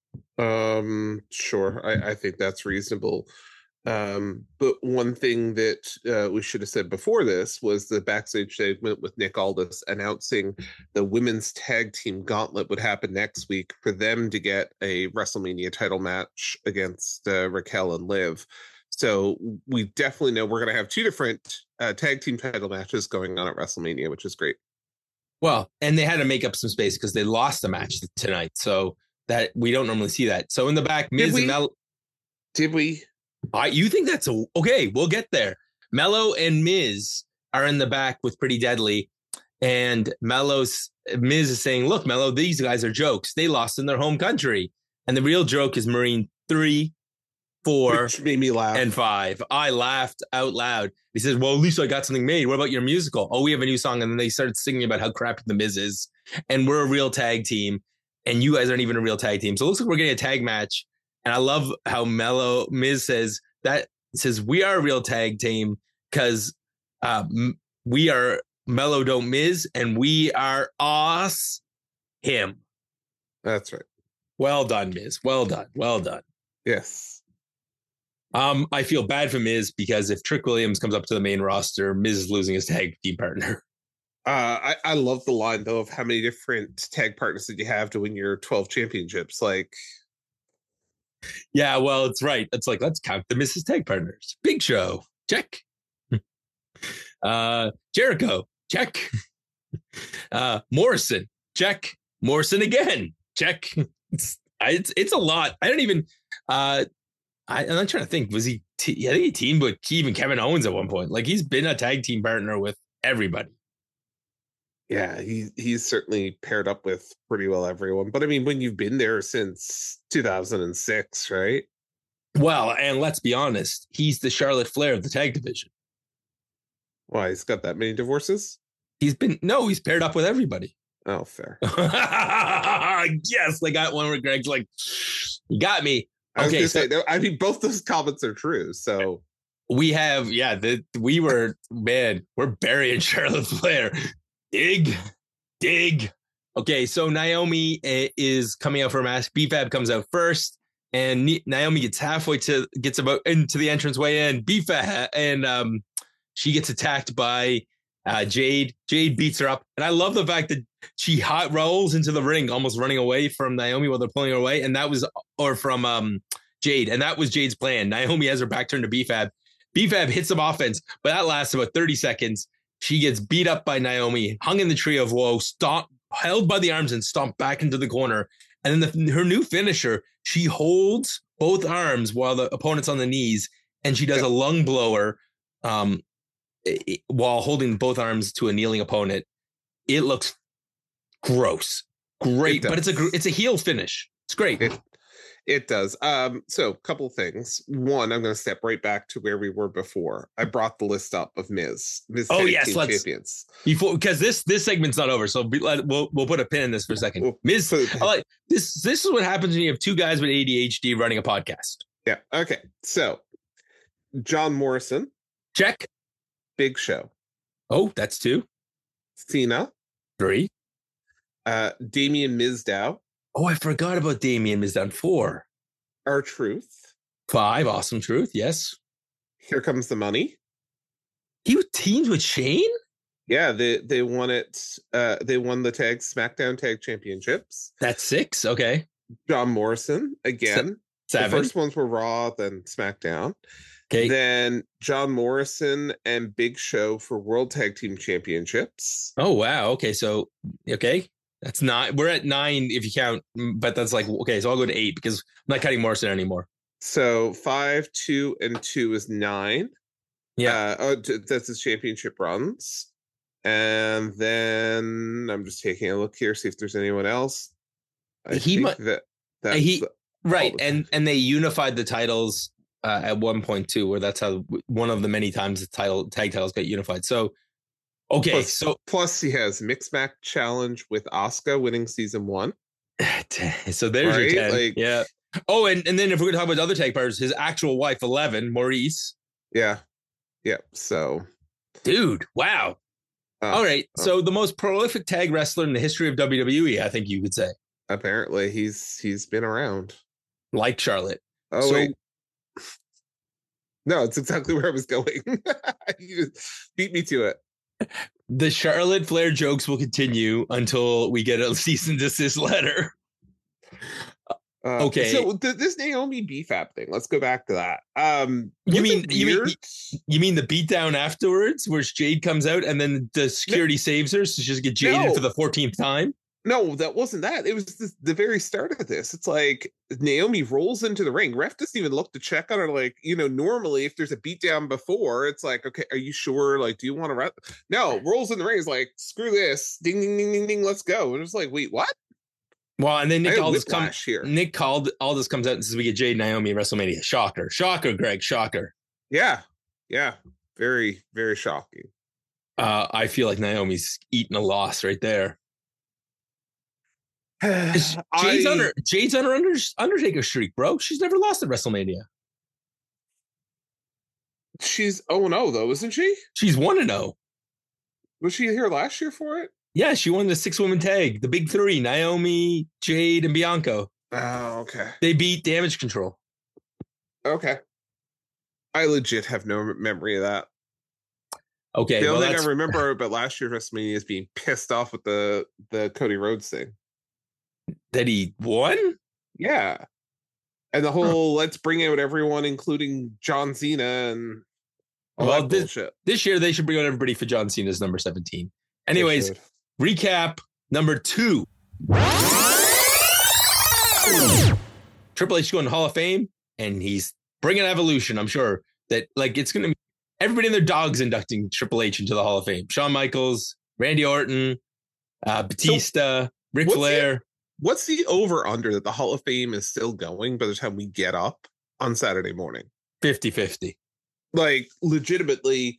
Um, sure. I, I think that's reasonable. Um, but one thing that uh, we should have said before this was the backstage segment with Nick Aldis announcing the women's tag team gauntlet would happen next week for them to get a WrestleMania title match against uh, Raquel and Liv. So we definitely know we're going to have two different uh, tag team title matches going on at WrestleMania, which is great. Well, and they had to make up some space because they lost the match tonight. So that we don't normally see that. So in the back, Miz Did we? and Mel. Did we? I, you think that's a, okay? We'll get there. Mello and Miz are in the back with Pretty Deadly, and Mello's Miz is saying, "Look, Mello, these guys are jokes. They lost in their home country, and the real joke is Marine three, four, Which made me laugh. and five." I laughed out loud. He says, "Well, at least I got something made. What about your musical? Oh, we have a new song." And then they started singing about how crappy the Miz is, and we're a real tag team, and you guys aren't even a real tag team. So it looks like we're getting a tag match. And I love how Mello Miz says that says we are a real tag team because uh, m- we are Mello don't Miz and we are us him. That's right. Well done, Miz. Well done. Well done. Yes. Um, I feel bad for Miz because if Trick Williams comes up to the main roster, Miz is losing his tag team partner. Uh, I, I love the line, though, of how many different tag partners that you have to win your twelve championships. Like, Yeah, well, it's right. It's like, let's count the Miz's tag partners. Big Show, check. uh, Jericho, check. Uh, Morrison, check. Morrison again, check. It's it's, it's a lot. I don't even. Uh, I, I'm not trying to think. Was he? T- I think he teamed with even Kevin Owens at one point. Like he's been a tag team partner with everybody. yeah, he he's certainly paired up with pretty well everyone. But I mean, when you've been there since two thousand six, right? Well, and let's be honest, he's the Charlotte Flair of the tag division. Why, he's got that many divorces? He's been no, he's paired up with everybody. Oh, fair. Yes, they got one where Greg's like, you got me. I was Okay, gonna so say, no, I mean, both those comments are true. So we have, yeah, the, we were, man, we're burying Charlotte Flair. Dig, dig. Okay, so Naomi uh, is coming out for a mask. B-Fab comes out first, and Ni- Naomi gets halfway to, gets about into the entranceway, and B-Fab, and um, she gets attacked by uh, Jade. Jade beats her up, and I love the fact that she hot rolls into the ring, almost running away from Naomi while they're pulling her away, and that was, or from um, Jade, and that was Jade's plan. Naomi has her back turned to B-Fab. B-Fab hits some offense, but that lasts about thirty seconds. She gets beat up by Naomi, hung in the tree of woe, stomp, held by the arms and stomped back into the corner. And then the, her new finisher, she holds both arms while the opponent's on the knees, and she does a lung blower um, it, while holding both arms to a kneeling opponent. It looks gross, great, It but it's a does. it's a heel finish. It's great. it it does. Um, so a couple things. One, I'm going to step right back to where we were before. I brought the list up of Miz. Miz Oh, Tag yes, Team let's- champions. Before, because this this segment's not over, so be, let, we'll we'll put a pin in this for a second. We'll Miz, put a- I like this. This is what happens when you have two guys with A D H D running a podcast. Yeah. Okay. So John Morrison, Check. Big Show, Oh, that's two, Cena, three. uh, Damian Mizdow, Oh, I forgot about Damien Miz down four, R-Truth. five. Awesome Truth. Yes, Here Comes the Money. he was teamed with Shane. Yeah, they they won it. Uh, they won the tag SmackDown Tag Championships. That's six. Okay, John Morrison again. The seven. first ones were Raw, then SmackDown. Okay. Then John Morrison and Big Show for World Tag Team Championships. Oh, wow. Okay. So, okay. That's not, we're at nine if you count, but that's like, okay. So I'll go to eight because I'm not cutting Morrison anymore. So five, two, and two is nine. Yeah. Uh, oh, t- that's his championship runs. And then I'm just taking a look here, see if there's anyone else. I He think mu- that that's he, the- right. the And, and they unified the titles uh, at one point too, where that's how one of the many times the title tag titles got unified. So, okay. plus, So, plus he has Mixed Match Challenge with Asuka winning season one. so there's Right? your ten. Like- yeah. Oh, and, and then if we're going to talk about other tag partners, his actual wife, eleven, Maurice. Yeah. Yeah. So, Dude, wow. uh, All right. uh, So the most prolific tag wrestler in the history of W W E, I think you could say, apparently he's he's been around. like Charlotte. Oh, So- wait. No, it's exactly where I was going. You just beat me to it. The Charlotte Flair jokes will continue until we get a cease and desist letter. Uh, Okay. So th- this Naomi B F A B thing, let's go back to that. Um, You was mean- it you mean- weird? You mean the beatdown afterwards, where Jade comes out and then the security saves her, so she just get jaded No. for the fourteenth time? No, that wasn't that. It was the, the very start of this. It's like Naomi rolls into the ring. Ref doesn't even look to check on her. Like, you know, normally if there's a beatdown before, it's like, okay, are you sure? Like, do you want to ref? No, rolls in the ring is like, screw this. Ding, ding, ding, ding, ding. Let's go. And it's like, wait, what? Well, and then I Nick had Aldis comes. whiplash here. Nick called Aldis comes out and says we get Jade and Naomi at WrestleMania. Shocker, shocker, Greg, shocker. Yeah. Yeah. Very, very shocking. Uh, I feel like Naomi's eating a loss right there. Jade's I- on her Jade's on her under, Undertaker streak, bro. She's never lost at WrestleMania. She's oh no though, isn't she? She's one and zero. Was she here last year for it? Yeah, she won the six woman tag, the big three: Naomi, Jade, and Bianca. Oh, okay. They beat Damage Control. Okay. I legit have no memory of that. Okay, the well, only thing that's, I remember about last year's WrestleMania is being pissed off with the the Cody Rhodes thing. that he won. Yeah. And the whole let's bring out everyone, including John Cena and all Well, that this- bullshit. This year they should bring out everybody for John Cena's number seventeen. They Anyways, should. recap number two. Triple H going to Hall of Fame, and he's bringing Evolution. I'm sure that like it's going to be everybody and their dogs inducting Triple H into the Hall of Fame. Shawn Michaels, Randy Orton, uh, Batista, Ric what's Flair. What's the over under that the Hall of Fame is still going by the time we get up on Saturday morning? fifty-fifty. Like legitimately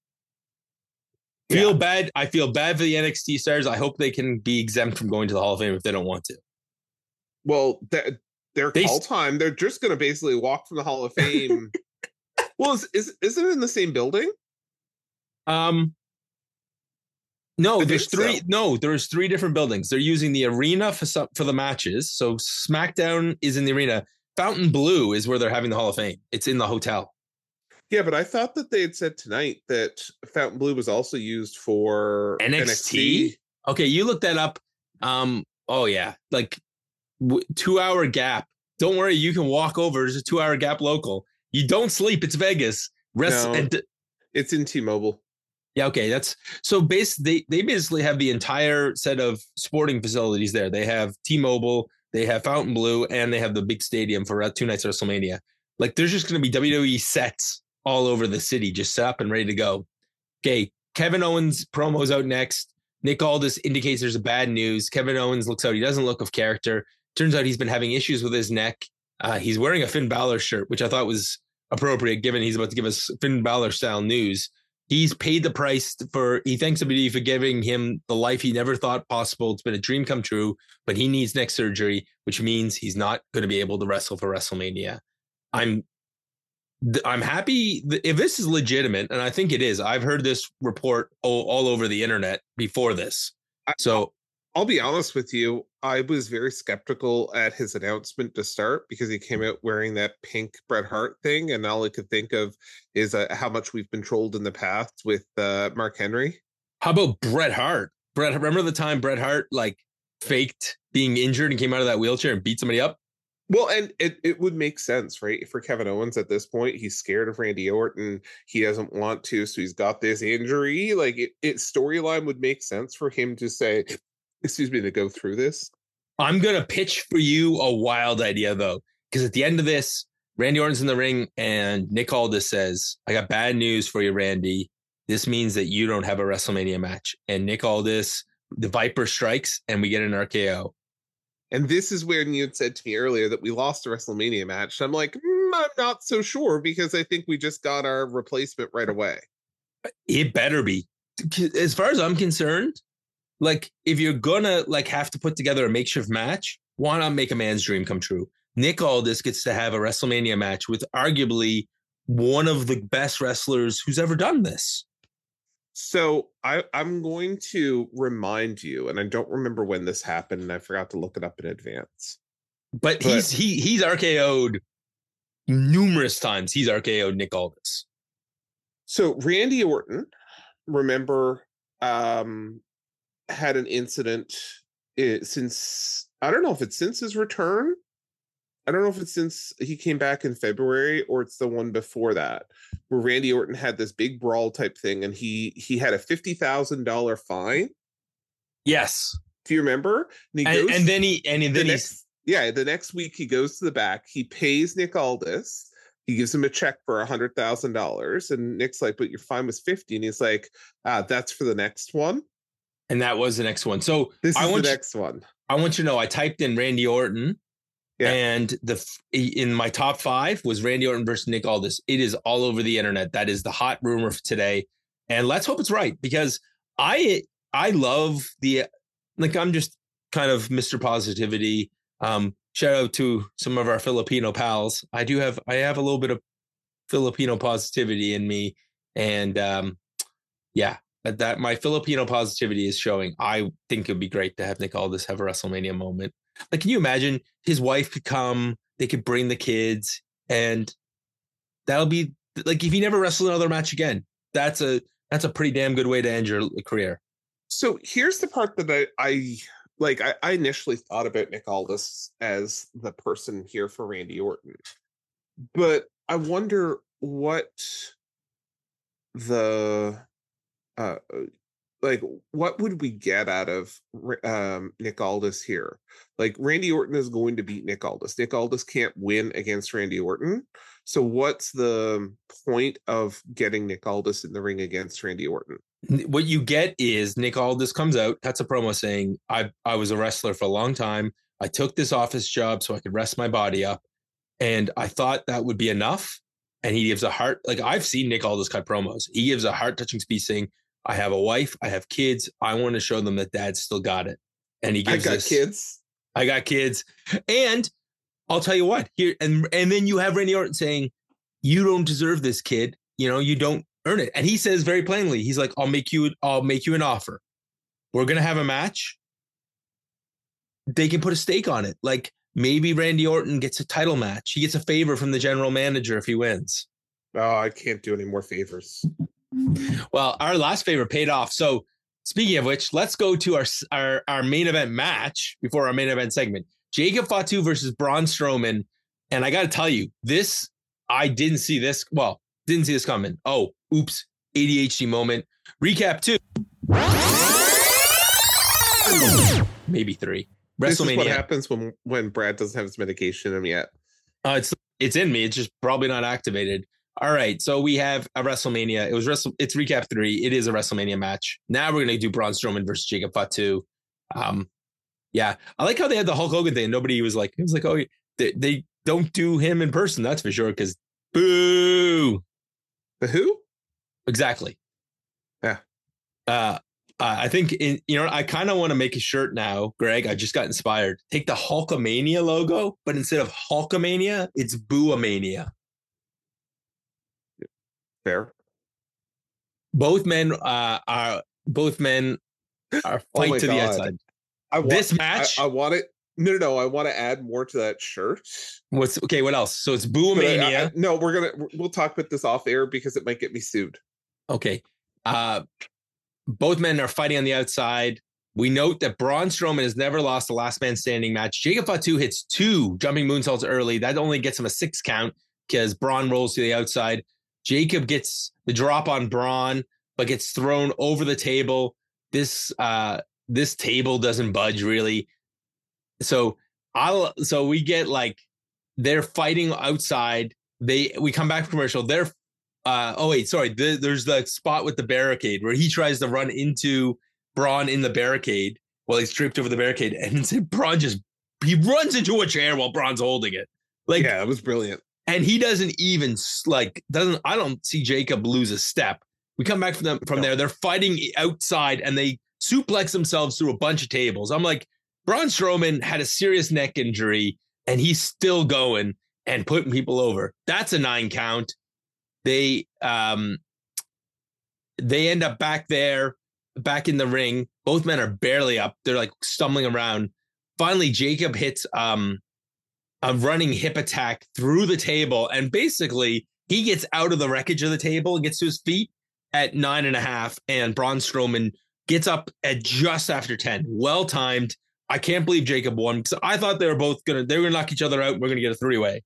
Feel Yeah. bad. I feel bad for the N X T stars. I hope they can be exempt from going to the Hall of Fame if they don't want to. Well, that their They- call time, they're just going to basically walk from the Hall of Fame. Well, is, is isn't it in the same building? Um, no, I there's think three. so. No, there's three different buildings. They're using the arena for some, for the matches. So SmackDown is in the arena. Fountain Blue is where they're having the Hall of Fame. It's in the hotel. Yeah, but I thought that they had said tonight that Fountain Blue was also used for N X T? Okay, you look that up. Um, oh yeah, like w- two hour gap. Don't worry, you can walk over. There's a two hour gap local. You don't sleep. It's Vegas. Rest No. and It's in T-Mobile. yeah, okay. That's so base they they basically have the entire set of sporting facilities there. They have T-Mobile, they have Fountain Blue, and they have the big stadium for uh, two nights of WrestleMania. Like there's just gonna be W W E sets all over the city, just set up and ready to go. Okay, Kevin Owens promos out next. Nick Aldis indicates there's a bad news. Kevin Owens looks out. He doesn't look of character. Turns out he's been having issues with his neck. Uh, he's wearing a Finn Balor shirt, which I thought was appropriate given he's about to give us Finn Balor style news. He's paid the price for, he thanks W W E for giving him the life he never thought possible. It's been a dream come true, but he needs neck surgery, which means he's not going to be able to wrestle for WrestleMania. I'm I'm happy th- if this is legitimate, and I think it is. I've heard this report all, all over the internet before this. I- So I'll be honest with you. I was very skeptical at his announcement to start because he came out wearing that pink Bret Hart thing, and all I could think of is uh, how much we've been trolled in the past with uh, Mark Henry. how about Bret Hart? Bret, remember the time Bret Hart like faked being injured and came out of that wheelchair and beat somebody up? Well, and it, it would make sense, right? For Kevin Owens at this point, he's scared of Randy Orton. He doesn't want to, so he's got this injury. Like it, it storyline would make sense for him to say, excuse me, to go through this. I'm going to pitch for you a wild idea, though, because at the end of this, Randy Orton's in the ring and Nick Aldis says, I got bad news for you, Randy. This means that you don't have a WrestleMania match. And Nick Aldis, the Viper strikes and we get an R K O. And this is where you had said to me earlier that we lost a WrestleMania match. I'm like, mm, I'm not so sure because I think we just got our replacement right away. It better be. As far as I'm concerned, like if you're gonna like have to put together a makeshift match, why not make a man's dream come true? Nick Aldis gets to have a WrestleMania match with arguably one of the best wrestlers who's ever done this. So I, I'm going to remind you, and I don't remember when this happened, and I forgot to look it up in advance. But, but he's he he's R K O'd numerous times. He's R K O'd Nick Aldis. So Randy Orton, remember, um, had an incident it, since I don't know if it's since his return. I don't know if it's since he came back in February or it's the one before that, where Randy Orton had this big brawl type thing, and he he had a fifty thousand dollar fine. Yes, do you remember? And, he and, goes, and then he and then the he's next, yeah. The next week he goes to the back. He pays Nick Aldis. He gives him a check for a hundred thousand dollars, and Nick's like, "But your fine was fifty," and he's like, "Ah, that's for the next one." And that was the next one. So this is I want the you, next one. I want you to know. I typed in Randy Orton. Yeah. And the in my top five was Randy Orton versus Nick Aldis. It is all over the internet. That is the hot rumor for today. And let's hope it's right, because I I love the like I'm just kind of Mister Positivity. Um, shout out to some of our Filipino pals. I do have I have a little bit of Filipino positivity in me. And um, yeah, that my Filipino positivity is showing. I think it'd be great to have Nick Aldis have a WrestleMania moment. Like, can you imagine his wife could come, they could bring the kids, and that'll be like, if he never wrestled another match again, that's a, that's a pretty damn good way to end your career. So here's the part that I, I like, I, I initially thought about Nick Aldis as the person here for Randy Orton, but I wonder what the, uh, like, what would we get out of um, Nick Aldis here? Like, Randy Orton is going to beat Nick Aldis. Nick Aldis can't win against Randy Orton. So what's the point of getting Nick Aldis in the ring against Randy Orton? What you get is Nick Aldis comes out, cuts a promo saying, I, I was a wrestler for a long time. I took this office job so I could rest my body up. And I thought that would be enough. And he gives a heart, like I've seen Nick Aldis cut promos. He gives a heart-touching speech saying, I have a wife, I have kids. I want to show them that Dad's still got it. And he gives I got this, kids. I got kids. And I'll tell you what, here and and then you have Randy Orton saying, you don't deserve this, kid. You know, you don't earn it. And he says very plainly, he's like, I'll make you, I'll make you an offer. We're gonna have a match. They can put a stake on it. Like maybe Randy Orton gets a title match. He gets a favor from the general manager if he wins. Oh, I can't do any more favors. Well, our last favor paid off. So speaking of which, let's go to our, our, our main event match before our main event segment. Jacob Fatu versus Braun Strowman. And I got to tell you, this, I didn't see this. Well, didn't see this coming. Oh, oops. A D H D moment. Recap two. Maybe three. WrestleMania. This is what happens when, when Brad doesn't have his medication in him yet. Uh, it's it's in me. It's just probably not activated. All right, so we have a WrestleMania. It was Wrestle. It's recap three. It is a WrestleMania match. Now we're gonna do Braun Strowman versus Jacob Fatu. Um, yeah, I like how they had the Hulk Hogan thing. Nobody was like, it was like, oh, they, they don't do him in person. That's for sure. Because boo. The who? Exactly. Yeah. Uh, I think in, you know I kind of want to make a shirt now, Greg. I just got inspired. Take the Hulkamania logo, but instead of Hulkamania, it's Boo-amania. Fair. Both men uh, are both men are fight oh to God. the outside. I want, this match, I, I want it. No, no, no. I want to add more to that shirt. What's okay? What else? So it's Boo-amania. I, I, no, we're gonna we'll talk about this off air because it might get me sued. Okay. Uh, both men are fighting on the outside. We note that Braun Strowman has never lost a last man standing match. Jacob Fatu hits two jumping moonsaults early. That only gets him a six count because Braun rolls to the outside. Jacob gets the drop on Braun, but gets thrown over the table. This uh, this table doesn't budge really. So I'll so we get like they're fighting outside. They we come back from commercial. They're uh, oh wait, sorry. The, there's the spot with the barricade where he tries to run into Braun in the barricade while he's tripped over the barricade, and Braun just he runs into a chair while Braun's holding it. Like, yeah, it was brilliant. And he doesn't even like doesn't. I don't see Jacob lose a step. We come back from them from no. there. They're fighting outside, and they suplex themselves through a bunch of tables. I'm like, Braun Strowman had a serious neck injury, and he's still going and putting people over. That's a nine count. They um they end up back there. Back in the ring, both men are barely up. They're like stumbling around. Finally, Jacob hits um, a running hip attack through the table, and basically he gets out of the wreckage of the table and gets to his feet at nine and a half, and Braun Strowman gets up at just after ten. Well timed. I can't believe Jacob won because I thought they were both gonna they were gonna knock each other out. And we're gonna get a three way.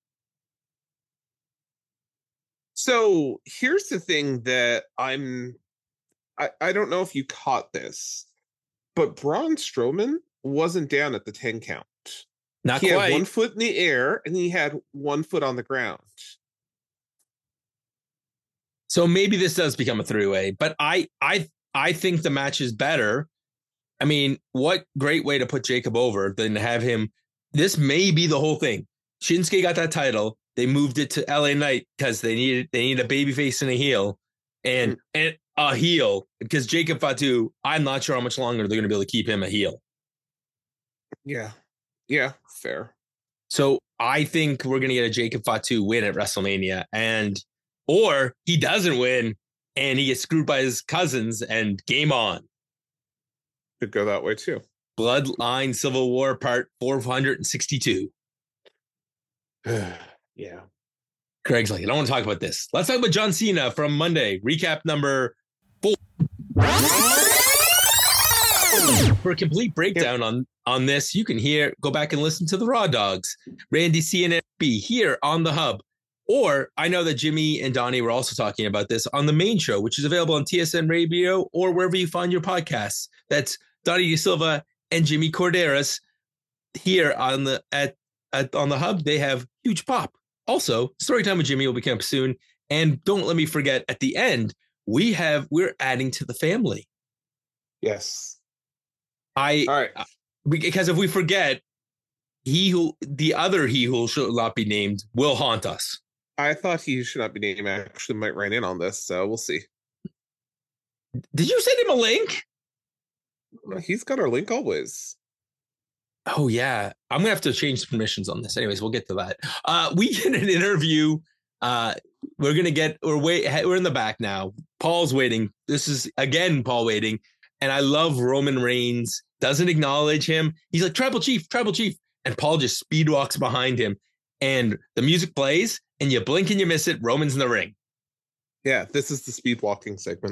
So here's the thing that I'm. I, I don't know if you caught this, but Braun Strowman wasn't down at the ten count. Not he quite. Had one foot in the air and he had one foot on the ground. So maybe this does become a three-way, but I I I think the match is better. I mean, what great way to put Jacob over than to have him. This may be the whole thing. Shinsuke got that title. They moved it to L A Knight because they needed they need a baby face and a heel. And mm. and a heel, because Jacob Fatu, I'm not sure how much longer they're going to be able to keep him a heel. Yeah. Yeah, fair. So I think we're going to get a Jacob Fatu win at WrestleMania, and or he doesn't win and he gets screwed by his cousins and game on. Could go that way too. Bloodline Civil War part four hundred sixty-two. Yeah. Craig's like, I don't want to talk about this. Let's talk about John Cena from Monday. Recap number four. For a complete breakdown on, on this, you can hear, go back and listen to the Raw Dogs, Randy C and F B here on the Hub. Or I know that Jimmy and Donnie were also talking about this on the main show, which is available on T S N Radio or wherever you find your podcasts. That's Donnie DeSilva and Jimmy Corderas here on the at, at on the Hub. They have huge pop. Also, Storytime with Jimmy will be coming up soon. And don't let me forget, at the end, we have we're adding to the family. Yes. I all right. Because if we forget, he who the other he who shall not be named will haunt us. I thought he should not be named. I actually might write in on this, so we'll see. Did you send him a link? He's got our link always. Oh, yeah. I'm going to have to change the permissions on this. Anyways, we'll get to that. Uh, we get an interview. Uh, we're going to get, we're wait, we're in the back now. Paul's waiting. This is, again, Paul waiting. And I love Roman Reigns. Doesn't acknowledge him. He's like, Tribal Chief, Tribal Chief. And Paul just speed walks behind him. And the music plays, and you blink and you miss it. Roman's in the ring. Yeah, this is the speed walking segment.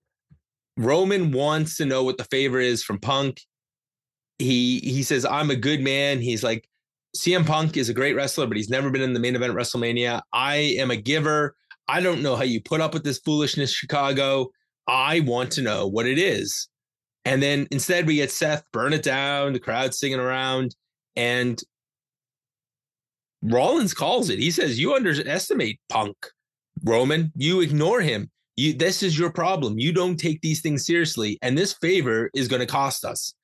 Roman wants to know what the favor is from Punk. He he says, I'm a good man. He's like, C M Punk is a great wrestler, but he's never been in the main event at WrestleMania. I am a giver. I don't know how you put up with this foolishness, Chicago. I want to know what it is. And then instead we get Seth, burn it down, the crowd singing around, and Rollins calls it. He says, you underestimate Punk, Roman. You ignore him. You, this is your problem. You don't take these things seriously, and this favor is going to cost us.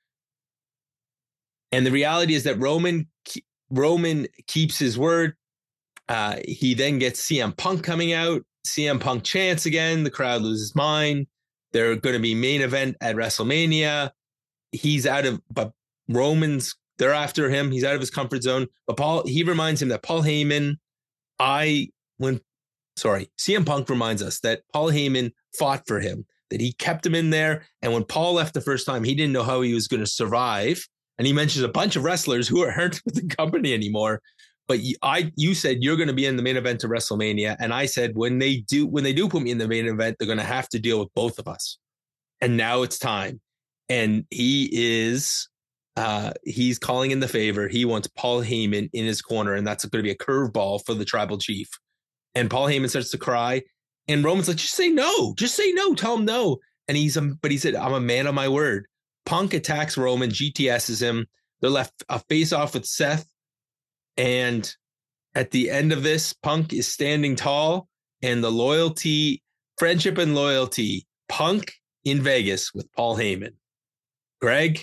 And the reality is that Roman Roman keeps his word. Uh, he then gets C M Punk coming out. C M Punk chants again. The crowd loses mind. They're going to be main event at WrestleMania. He's out of, but Roman's, they're after him. He's out of his comfort zone. But Paul, he reminds him that Paul Heyman, I, when, sorry, C M Punk reminds us that Paul Heyman fought for him, that he kept him in there. And when Paul left the first time, he didn't know how he was going to survive. And he mentions a bunch of wrestlers who are hurt with the company anymore. But you, I, you said you're going to be in the main event of WrestleMania, and I said when they do, when they do put me in the main event, they're going to have to deal with both of us. And now it's time. and he is uh, he's calling in the favor. He wants Paul Heyman in his corner, and that's going to be a curveball for the tribal chief. And Paul Heyman starts to cry, and Roman's like, "Just say no, just say no, tell him no." And he's um, but he said, "I'm a man of my word." Punk attacks Roman, G T S's him. They're left a face off with Seth, and at the end of this, Punk is standing tall, and the loyalty, friendship, and loyalty. Punk in Vegas with Paul Heyman. Greg,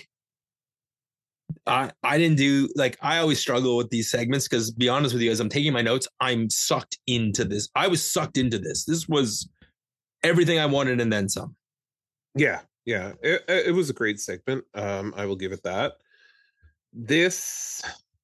I I didn't do like I always struggle with these segments because, be honest with you, as I'm taking my notes, I'm sucked into this. I was sucked into this. This was everything I wanted and then some. Yeah, yeah, it, it was a great segment. Um, I will give it that. This,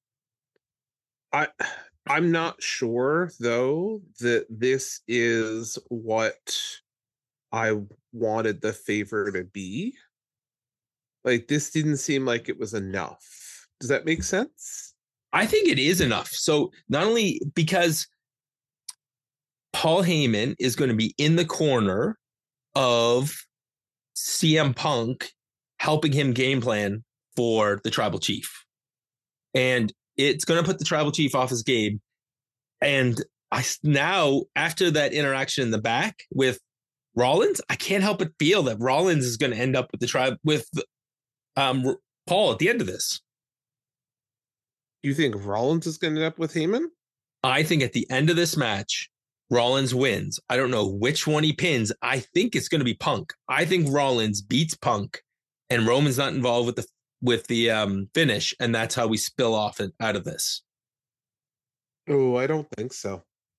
I I'm not sure though that this is what I wanted the favor to be. Like, this didn't seem like it was enough. Does that make sense? I think it is enough. So not only because Paul Heyman is going to be in the corner of C M Punk, helping him game plan for the tribal chief. And it's going to put the tribal chief off his game. And I now, after that interaction in the back with Rollins, I can't help but feel that Rollins is going to end up with the tribe with um, Paul at the end of this. You think Rollins is going to end up with Heyman? I think at the end of this match, Rollins wins. I don't know which one he pins. I think it's going to be Punk. I think Rollins beats Punk, and Roman's not involved with the with the um, finish, and that's how we spill off it, out of this. Oh, I don't think so.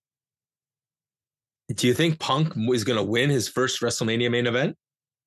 Do you think Punk is going to win his first WrestleMania main event?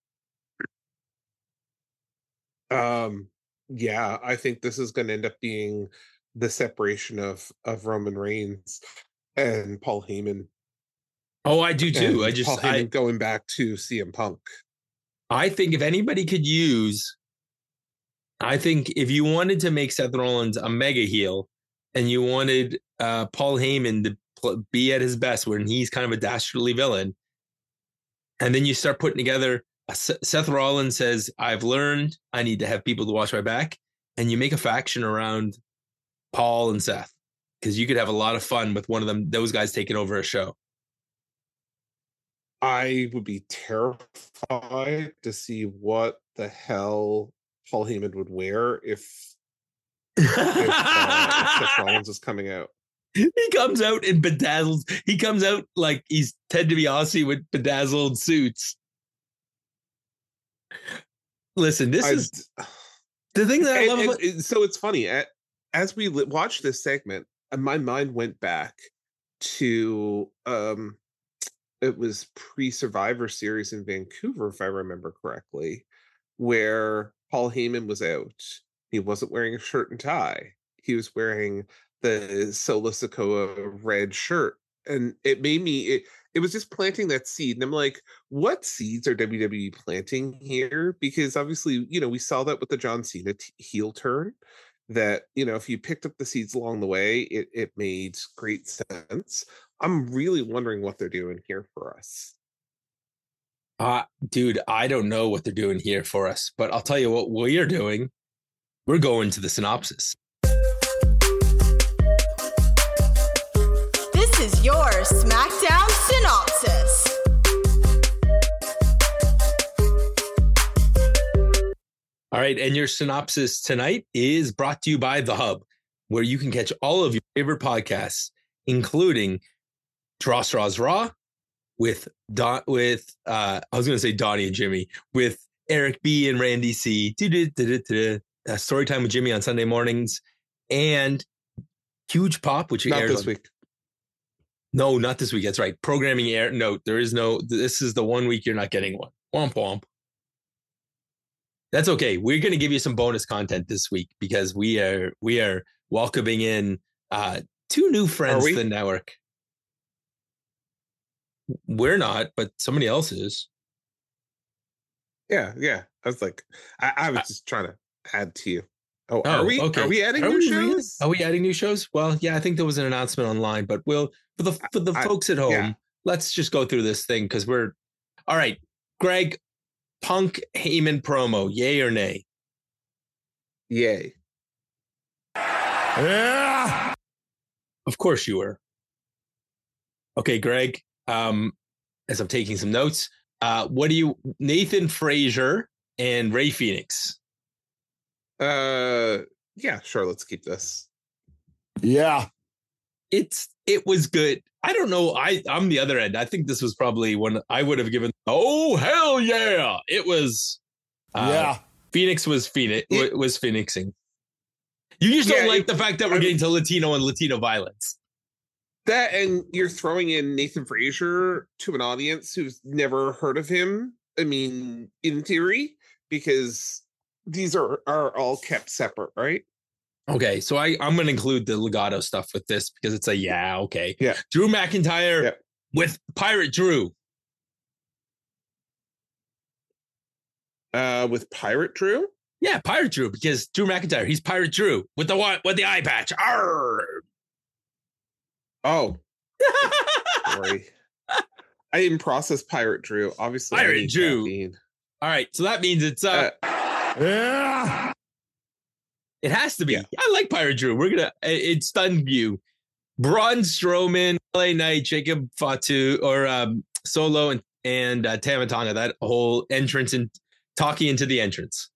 Um, yeah, I think this is going to end up being the separation of of Roman Reigns and Paul Heyman. Oh, I do too. And I just Paul Heyman I, going back to C M Punk. I think if anybody could use, I think if you wanted to make Seth Rollins a mega heel, and you wanted uh, Paul Heyman to pl- be at his best when he's kind of a dastardly villain, and then you start putting together. Seth Rollins says, "I've learned I need to have people to watch my back," and you make a faction around Paul and Seth, because you could have a lot of fun with one of them, those guys taking over a show. I would be terrified to see what the hell Paul Heyman would wear if, if, uh, if Seth Rollins is coming out. He comes out in bedazzled. He comes out like he's Ted DiBiase with bedazzled suits. Listen, this I, is the thing that I and, love and, about. And so it's funny. As we watched this segment, my mind went back to um, it was pre-Survivor Series in Vancouver, if I remember correctly, where Paul Heyman was out. He wasn't wearing a shirt and tie. He was wearing the Solo Sikoa red shirt, and it made me. It, It was just planting that seed. And I'm like, what seeds are W W E planting here? Because obviously, you know, we saw that with the John Cena t- heel turn, that, you know, if you picked up the seeds along the way, it, it made great sense. I'm really wondering what they're doing here for us. Uh, dude, I don't know what they're doing here for us, but I'll tell you what we are doing. We're going to the synopsis. This is your SmackDown synopsis. All right, and your synopsis tonight is brought to you by The Hub, where you can catch all of your favorite podcasts, including Draw Straws Raw with Don, with uh, I was going to say Donnie and Jimmy, with Eric B and Randy C. Uh, Storytime with Jimmy on Sunday mornings, and Huge Pop, which not airs this on, week. No, not this week. That's right. Programming air. No, there is no. This is the one week you're not getting one. Womp womp. That's okay. We're going to give you some bonus content this week because we are we are welcoming in uh, two new friends to the network. We're not, but somebody else is. Yeah, yeah. I was like, I, I was just trying to add to you. Oh, Oh, are we? okay. Are we adding Are new we- shows? Are we adding new shows? Well, yeah, I think there was an announcement online, but we'll for the for the I- folks at home, yeah. let's just go through this thing because we're all right. Greg, Punk Heyman promo, yay or nay? Yay. Yeah. Of course you were. Okay, Greg. Um, as I'm taking some notes, uh, what do you, Nathan Frazier and Ray Phoenix? Uh, yeah, sure. Let's keep this. Yeah, it's it was good. I don't know. I I'm the other end. I think this was probably one I would have given. Oh hell yeah! It was. Uh, yeah, Phoenix was Phoenix it, was Phoenixing. You just yeah, don't like it, the fact that we're I, getting to Latino and Latino violence. That and you're throwing in Nathan Frazier to an audience who's never heard of him. I mean, in theory, because these are are all kept separate, right? Okay, so I, I'm going to include the Legato stuff with this because it's a yeah, okay. Yeah. Drew McIntyre yeah. with Pirate Drew. Uh, with Pirate Drew? Yeah, Pirate Drew, because Drew McIntyre, he's Pirate Drew with the with the eye patch. Arr! Oh. Sorry. I didn't process Pirate Drew. Obviously, Pirate Drew. Caffeine. All right, so that means it's uh, uh yeah. It has to be. Yeah. I like Pirate Drew. We're gonna. It stunned you. Braun Strowman, L A Knight, Jacob Fatu, or um, Solo, and and uh, Tama Tonga. That whole entrance and talking into the entrance.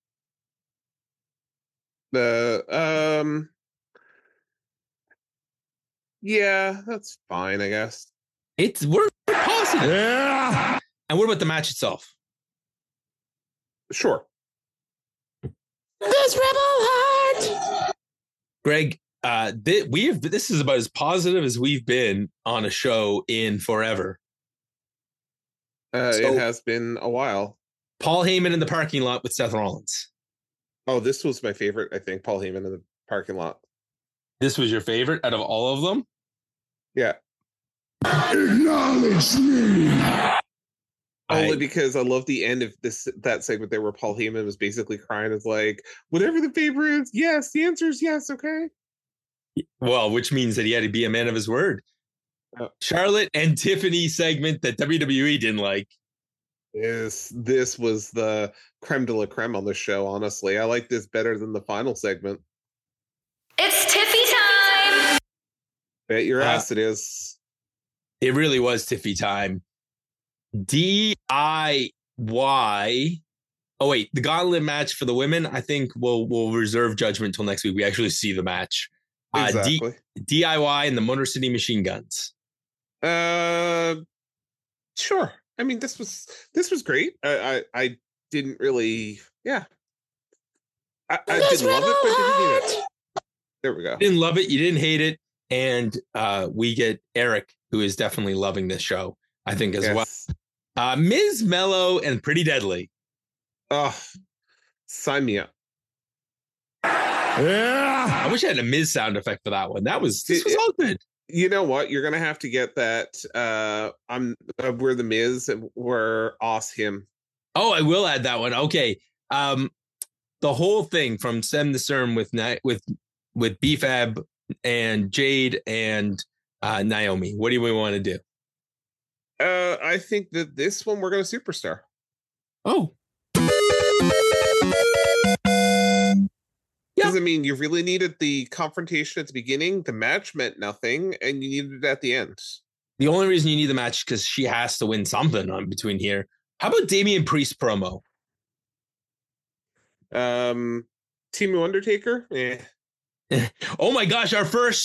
The um. Yeah, that's fine. I guess it's we're positive. Yeah. And what about the match itself? Sure. This rebel heart. Greg, uh, th- we've this is about as positive as we've been on a show in forever. Uh, so, it has been a while. Paul Heyman in the parking lot with Seth Rollins. Oh, this was my favorite. I think Paul Heyman in the parking lot. This was your favorite out of all of them? Yeah. Acknowledge me. Only I, because I love the end of this that segment there where Paul Heyman was basically crying as like, whatever the favor is, yes, the answer is yes, okay. Well, which means that he had to be a man of his word. Oh. Charlotte and Tiffany segment that W W E didn't like. Yes, this was the creme de la creme on the show, honestly. I like this better than the final segment. It's Tiffy time! Bet your uh, ass it is. It really was Tiffy time. D I Y. Oh, wait. The gauntlet match for the women, I think we'll, we'll reserve judgment until next week. We actually see the match. Exactly. Uh, D- D I Y and the Motor City Machine Guns. Uh, sure. I mean, this was this was great. I I, I didn't really, yeah. I, I didn't love it, but I didn't hate it. There we go. You didn't love it. You didn't hate it. And uh, we get Eric, who is definitely loving this show, I think, as yes. well. Uh, Miz Mello and Pretty Deadly. Oh, sign me up. Yeah. I wish I had a Miz sound effect for that one. That was, this was all good. You know what? You're going to have to get that. Uh, I'm uh, We're the Miz and we're Oz him. Oh, I will add that one. Okay. Um, the whole thing from Sem to Serm with, with, with B-Fab and Jade and uh, Naomi. What do we want to do? Uh, I think that this one we're going to superstar. Oh. Because, I mean, you really needed the confrontation at the beginning. The match meant nothing, and you needed it at the end. The only reason you need the match is because she has to win something on between here. How about Damian Priest promo? Um, Team Undertaker? Eh. Oh my gosh, our first.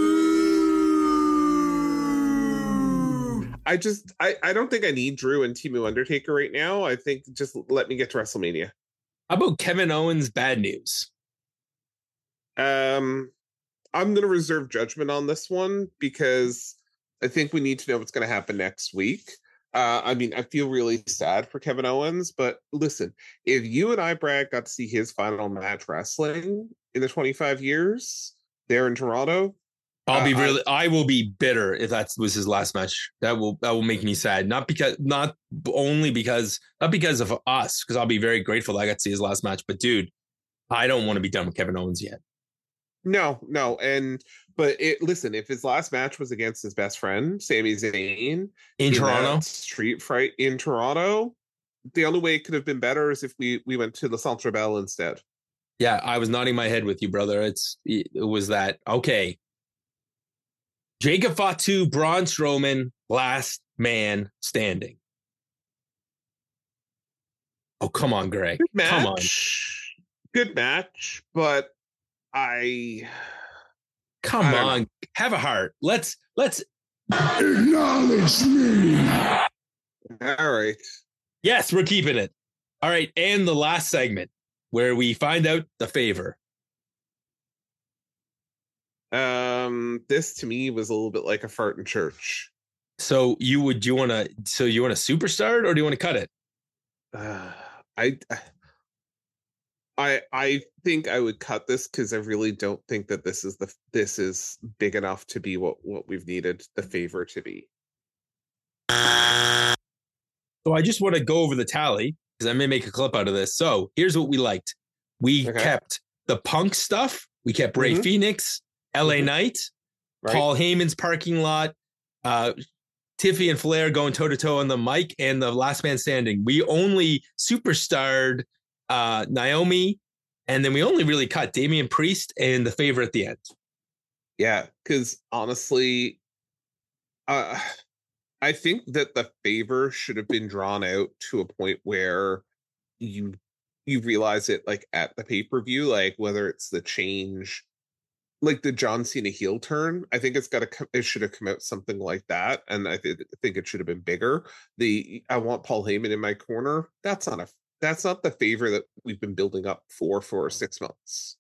I just, I, I don't think I need Drew and Team Undertaker right now. I think just let me get to WrestleMania. How about Kevin Owens' bad news? Um, I'm going to reserve judgment on this one because I think we need to know what's going to happen next week. Uh, I mean, I feel really sad for Kevin Owens, but listen, if you and I, Brad, got to see his final match wrestling in the twenty-five years there in Toronto, I'll uh, be really, I, I will be bitter if that was his last match. That will, that will make me sad. Not because, not only because, not because of us, because I'll be very grateful that I got to see his last match, but dude, I don't want to be done with Kevin Owens yet. No, no. And, but it, listen, if his last match was against his best friend, Sami Zayn, in, in Toronto, street fight in Toronto, the only way it could have been better is if we we went to the Centre Bell instead. Yeah, I was nodding my head with you, brother. It's it was that. Okay. Jacob Fatu, Braun Strowman, last man standing. Oh, come on, Greg. Good match. Come on. Good match, but I Come I don't on. know. Have a heart. Let's let's Acknowledge me. All right. Yes, we're keeping it. All right, and the last segment where we find out the favor. Um, this to me was a little bit like a fart in church. So you would do you want to so you want to superstar it or do you want to cut it? Uh, I I I think I would cut this because I really don't think that this is the this is big enough to be what what we've needed the favor to be. So I just want to go over the tally because I may make a clip out of this. So here's what we liked. We Okay. kept the Punk stuff. We kept Ray Mhm. Phoenix, L A Mhm. Knight, Right? Paul Heyman's parking lot, uh, Tiffy and Flair going toe to toe on the mic, and the last man standing. We only superstarred uh, Naomi, and then we only really cut Damian Priest and the favor at the end. Yeah, because honestly, uh, I think that the favor should have been drawn out to a point where you you realize it like at the pay-per-view, like whether it's the change, like the John Cena heel turn. I think it's got to it should have come out something like that, and I th- think it should have been bigger. The I want Paul Heyman in my corner. That's not a that's not the favor that we've been building up for for six months.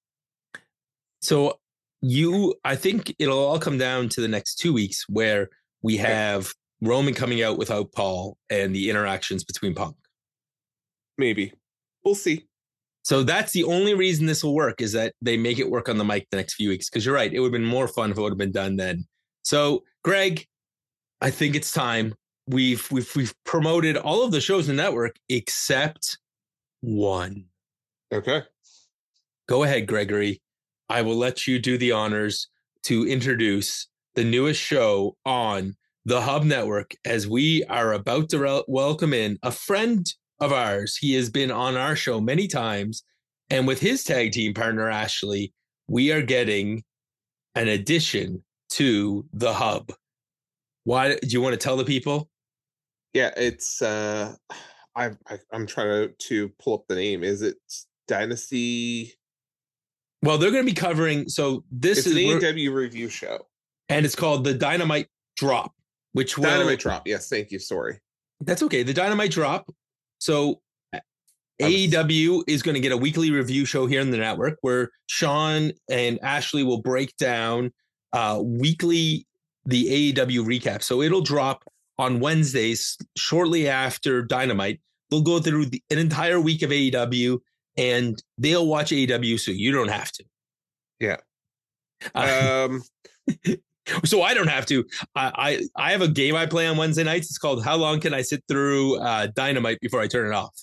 So you, I think it'll all come down to the next two weeks where we have Roman coming out without Paul and the interactions between Punk. Maybe we'll see. So that's the only reason this will work is that they make it work on the mic the next few weeks. Because you're right, it would have been more fun if it would have been done then. So, Greg, I think it's time. We've we've we've promoted all of the shows in the network except one. Okay. Go ahead, Gregory. I will let you do the honors to introduce the newest show on the Hub Network as we are about to re- welcome in a friend of ours. He has been on our show many times, and with his tag team partner, Ashley, we are getting an addition to the Hub. Why do you want to tell the people? Yeah, it's uh I, I I'm trying to to pull up the name. Is it Dynasty? Well, they're going to be covering. So this It's is an A we're- E W review show. and it's called the Dynamite Drop, which will Dynamite Drop. Yes, thank you. Sorry. That's okay. The Dynamite Drop. So I A E was- W is going to get a weekly review show here in the network where Sean and Ashley will break down uh, weekly the A E W recap. So it'll drop on Wednesdays shortly after Dynamite. They'll go through the, an entire week of A E W and they'll watch A E W so you don't have to. Yeah. Uh, Um so I don't have to. I, I I have a game I play on Wednesday nights. It's called How Long Can I Sit Through uh, Dynamite Before I Turn It Off?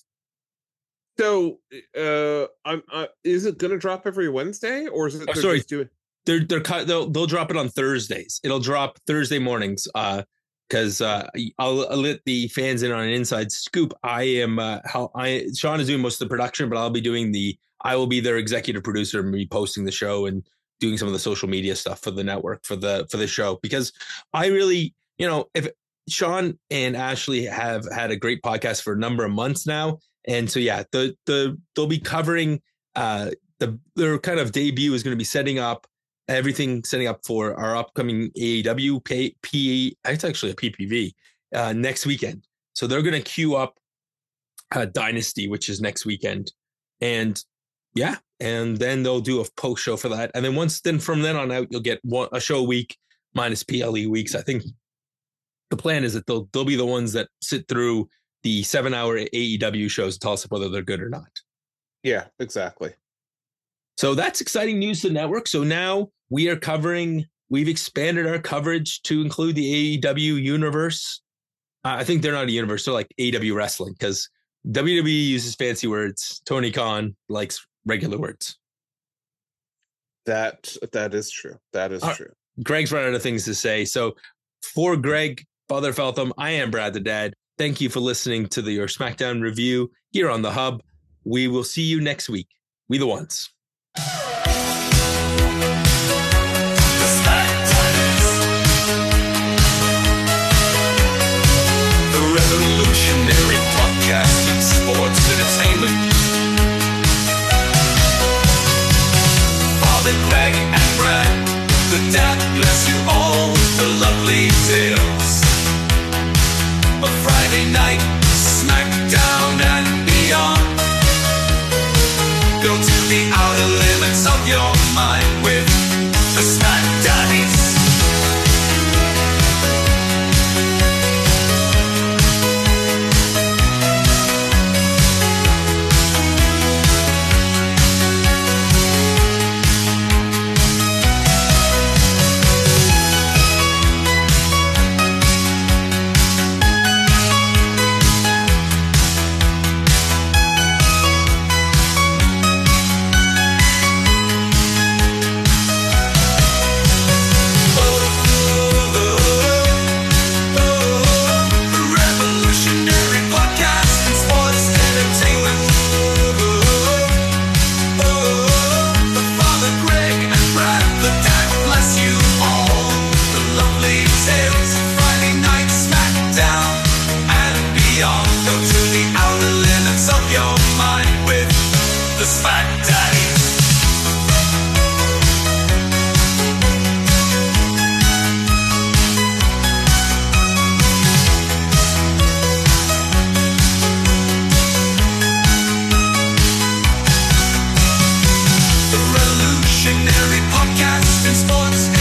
so uh I'm uh, is it gonna drop every Wednesday or is it Oh, they're sorry. just doing They're they're cut. They'll they'll drop it on Thursdays. It'll drop Thursday mornings. Uh, because uh, I'll, I'll let the fans in on an inside scoop. I am uh, how I Sean is doing most of the production, but I'll be doing the. I will be their executive producer and be posting the show and doing some of the social media stuff for the network for the for the show because I really, you know, if Sean and Ashley have had a great podcast for a number of months now, and so yeah, the the they'll be covering uh the their kind of debut is going to be setting up everything, setting up for our upcoming A E W P, P it's actually a P P V uh, next weekend. So they're going to queue up uh, Dynasty, which is next weekend, and yeah, and then they'll do a post show for that, and then once then from then on out, you'll get one, a show a week minus P L E weeks. I think the plan is that they'll they'll be the ones that sit through the seven hour A E W shows and tell us whether they're good or not. yeah, exactly. So that's exciting news to the network. So now we are covering, we've expanded our coverage to include the A E W universe. Uh, I think they're not a universe, they're like A E W wrestling because W W E uses fancy words. Tony Khan likes regular words. That that is true. That is Uh, true. Greg's run out of things to say. So for Greg, Father Feltham, I am Brad the Dad. Thank you for listening to the Your SmackDown review here on the Hub. We will see you next week. We the ones. Revolutionary podcast in sports entertainment. Bobby, Greg, and Brad, the dad bless you all with the lovely tales. A Friday night, SmackDown and beyond. Go to the outer limits of your mind with the Smack Daddies. Podcast in sports.